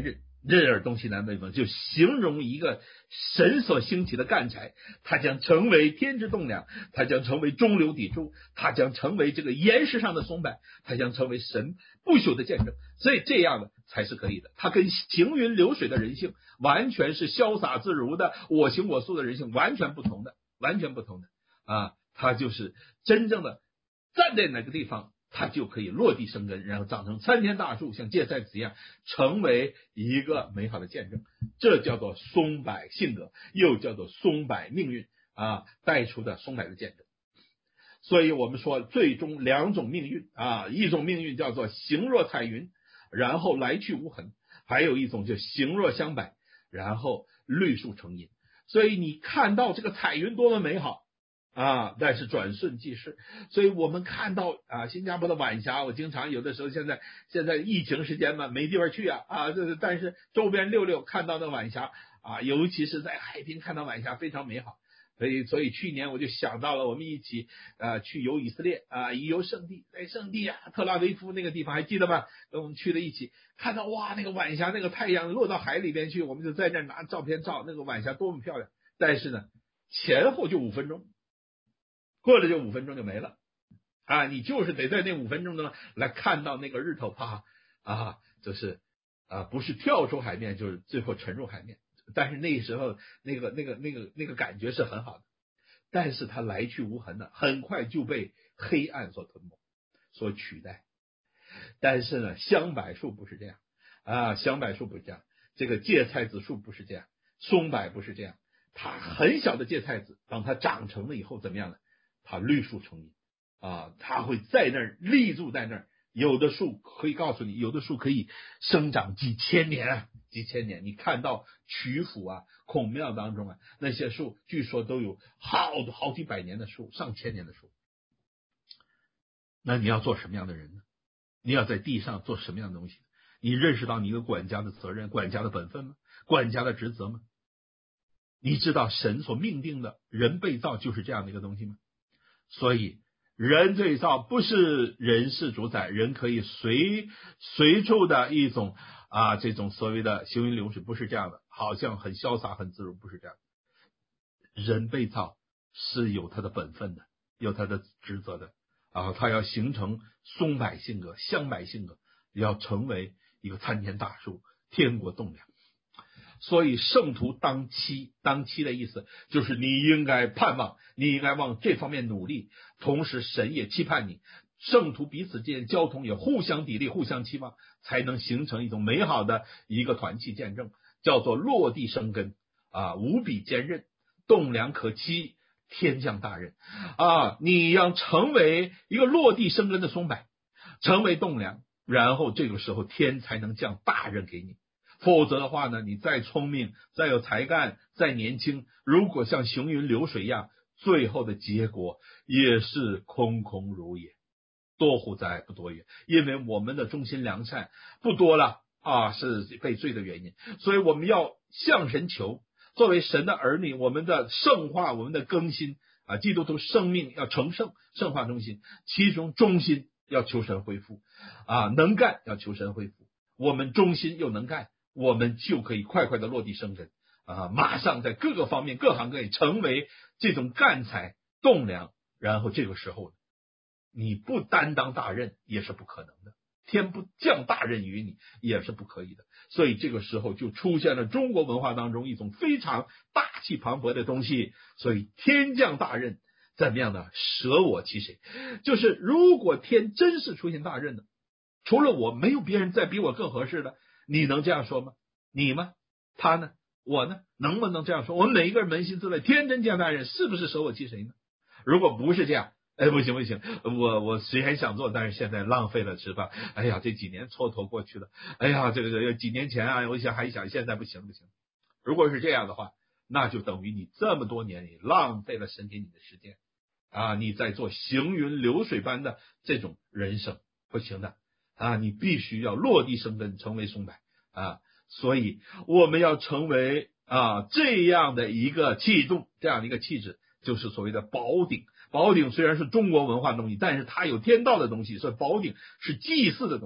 日尔东西南北风，就形容一个神所兴起的干柴，它将成为天之栋梁，它将成为中流砥柱，它将成为这个岩石上的松柏，它将成为神不朽的见证。所以这样的才是可以的。它跟行云流水的人性完全是潇洒自如的我行我素的人性完全不同的，完全不同的啊！它就是真正的站在哪个地方，它就可以落地生根，然后长成参天大树，像芥菜籽一样，成为一个美好的见证。这叫做松柏性格，又叫做松柏命运啊，带出的松柏的见证。所以我们说，最终两种命运啊，一种命运叫做形若彩云，然后来去无痕；还有一种就形若香柏，然后绿树成荫。所以你看到这个彩云多么美好啊！但是转瞬即逝，所以我们看到啊，新加坡的晚霞，我经常有的时候现在现在疫情时间嘛，没地方去啊啊，这是但是周边溜溜，看到那晚霞啊，尤其是在海滨看到晚霞非常美好。所以所以去年我就想到了我们一起呃去游以色列啊，一游圣地，在圣地啊特拉维夫那个地方还记得吗？跟我们去了一起，看到哇那个晚霞，那个太阳落到海里边去，我们就在那拿照片照那个晚霞多么漂亮。但是呢，前后就五分钟。过了就五分钟就没了啊！你就是得在那五分钟中来看到那个日头啪啊，就是啊，不是跳出海面，就是最后沉入海面。但是那时候那个那个那个那个感觉是很好的，但是它来去无痕的，很快就被黑暗所吞没、所取代。但是呢，香柏树不是这样啊，香柏树不是这样，这个芥菜籽树不是这样，松柏不是这样。它很小的芥菜籽，当它长成了以后怎么样呢？它绿树成荫啊，它会在那儿立住在那儿。有的树可以告诉你，有的树可以生长几千年，几千年。你看到曲阜啊、孔庙当中啊，那些树据说都有好好几百年的树，上千年的树。那你要做什么样的人呢？你要在地上做什么样的东西？你认识到你一个管家的责任、管家的本分吗？管家的职责吗？你知道神所命定的人被造就是这样的一个东西吗？所以人被造不是人是主宰，人可以随随处的一种啊这种所谓的行云流水，不是这样的，好像很潇洒很自如，不是这样的。人被造是有他的本分的，有他的职责的啊，他要形成松柏性格、香柏性格，要成为一个参天大树、天国栋梁。所以圣徒当期，当期的意思就是你应该盼望，你应该往这方面努力，同时神也期盼你，圣徒彼此间交通也互相砥砺，互相期望，才能形成一种美好的一个团契见证，叫做落地生根啊，无比坚韧，栋梁可期，天降大任啊！你要成为一个落地生根的松柏，成为栋梁，然后这个时候天才能降大任给你。否则的话呢，你再聪明、再有才干、再年轻，如果像行云流水一样，最后的结果也是空空如也，多乎哉不多也。因为我们的忠心良善不多了啊，是被罪的原因，所以我们要向神求，作为神的儿女，我们的圣化、我们的更新啊，基督徒生命要成圣，圣化中心，其中忠心要求神恢复啊，能干要求神恢复，我们忠心又能干，我们就可以快快的落地生根啊！马上在各个方面、各行各业成为这种干柴栋梁，然后这个时候你不担当大任也是不可能的，天不降大任于你也是不可以的。所以这个时候就出现了中国文化当中一种非常大气磅礴的东西。所以天降大任怎么样呢？舍我其谁？就是如果天真是出现大任的，除了我没有别人再比我更合适的。你能这样说吗？你吗？他呢？我呢？能不能这样说？我们每一个人扪心自问，天真降大任是不是舍我其谁呢？如果不是这样，哎，不行不行，我我虽然想做，但是现在浪费了是吧？哎呀，这几年蹉跎过去了，哎呀，这个这个几年前啊，我想还想现在不行不行。如果是这样的话，那就等于你这么多年里浪费了神给你的时间啊！你在做行云流水般的这种人生，不行的。啊，你必须要落地生根，成为松柏啊！所以我们要成为啊这样的一个气度，这样的一个气质，就是所谓的宝鼎。宝鼎虽然是中国文化的东西，但是它有天道的东西，所以宝鼎是祭祀的东西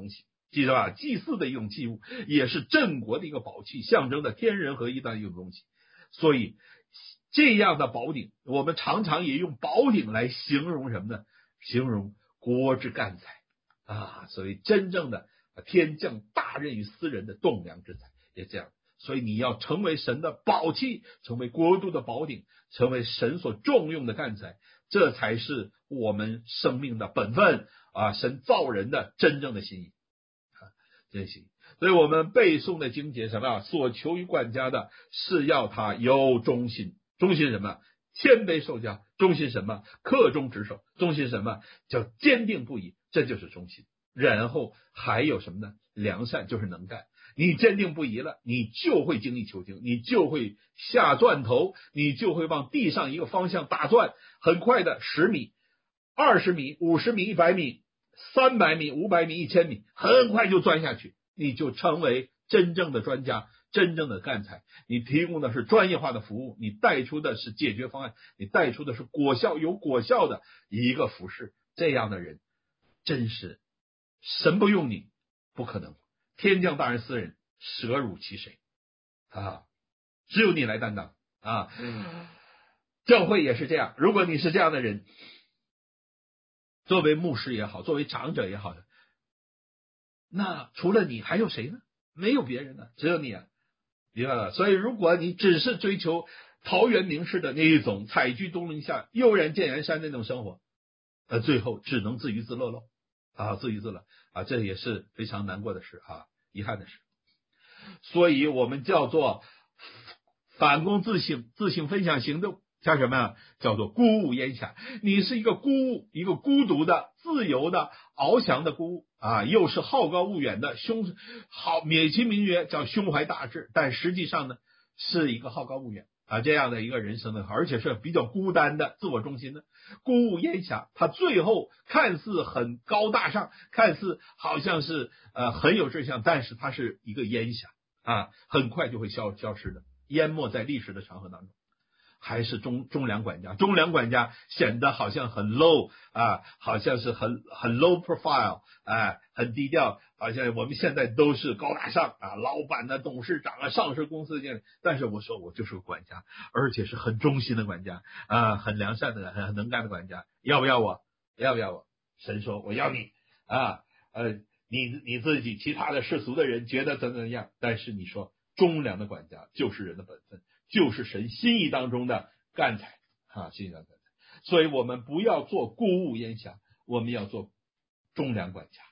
记得吧？祭祀的一种器物，也是镇国的一个宝器，象征着天人合一的一种东西。所以这样的宝鼎，我们常常也用宝鼎来形容什么呢？形容国之干财啊，所以真正的天降大任于斯人的栋梁之才，也这样。所以你要成为神的宝器，成为国度的宝鼎，成为神所重用的干财，这才是我们生命的本分啊！神造人的真正的心意啊，真心。所以我们背诵的经节什么啊？所求于管家的是要他有忠心，忠心什么？谦卑受教，忠心什么？恪忠职守，忠心什么？叫坚定不移，这就是忠心。然后还有什么呢？良善，就是能干。你坚定不移了，你就会精益求精，你就会下钻头，你就会往地上一个方向打钻，很快的十米、二十米、五十米、一百米、三百米、五百米、一千米，很快就钻下去，你就成为真正的专家，真正的干才。你提供的是专业化的服务，你带出的是解决方案，你带出的是果效有果效的一个服饰。这样的人，真是神不用你不可能。天降大任斯人，舍辱其谁啊？只有你来担当啊！教会也是这样，如果你是这样的人，作为牧师也好，作为长者也好，那除了你还有谁呢？没有别人呢，只有你啊！明白了。所以如果你只是追求陶渊明式的那一种采菊东篱下，悠然见南山那种生活，呃，最后只能自娱自乐喽啊，自娱自乐啊，这也是非常难过的事啊，遗憾的事。所以我们叫做反躬自省，自省分享行动，叫什么呀？叫做孤鹜烟霞。你是一个孤鹜，一个孤独的、自由的、翱翔的孤鹜啊，又是好高骛远的，胸好美其名曰叫胸怀大志，但实际上呢，是一个好高骛远啊这样的一个人生的，而且是比较孤单的、自我中心的。孤鹜烟霞，他最后看似很高大上，看似好像是呃很有志向，但是他是一个烟霞啊，很快就会消消失的，淹没在历史的长河当中。还是中中粮管家，中粮管家显得好像很 low 啊，好像是很很 low profile， 哎，很低调，好像我们现在都是高大上啊，老板呢、董事长啊、上市公司经理。但是我说我就是个管家，而且是很忠心的管家啊，很良善的、很能干的管家。要不要我？要不要我？神说我要你啊，呃，你你自己其他的世俗的人觉得怎么样？但是你说忠良的管家就是人的本分。就是神心意当中的干才啊，心意当中的干才。所以我们不要做孤鹜烟霞，我们要做忠良管家。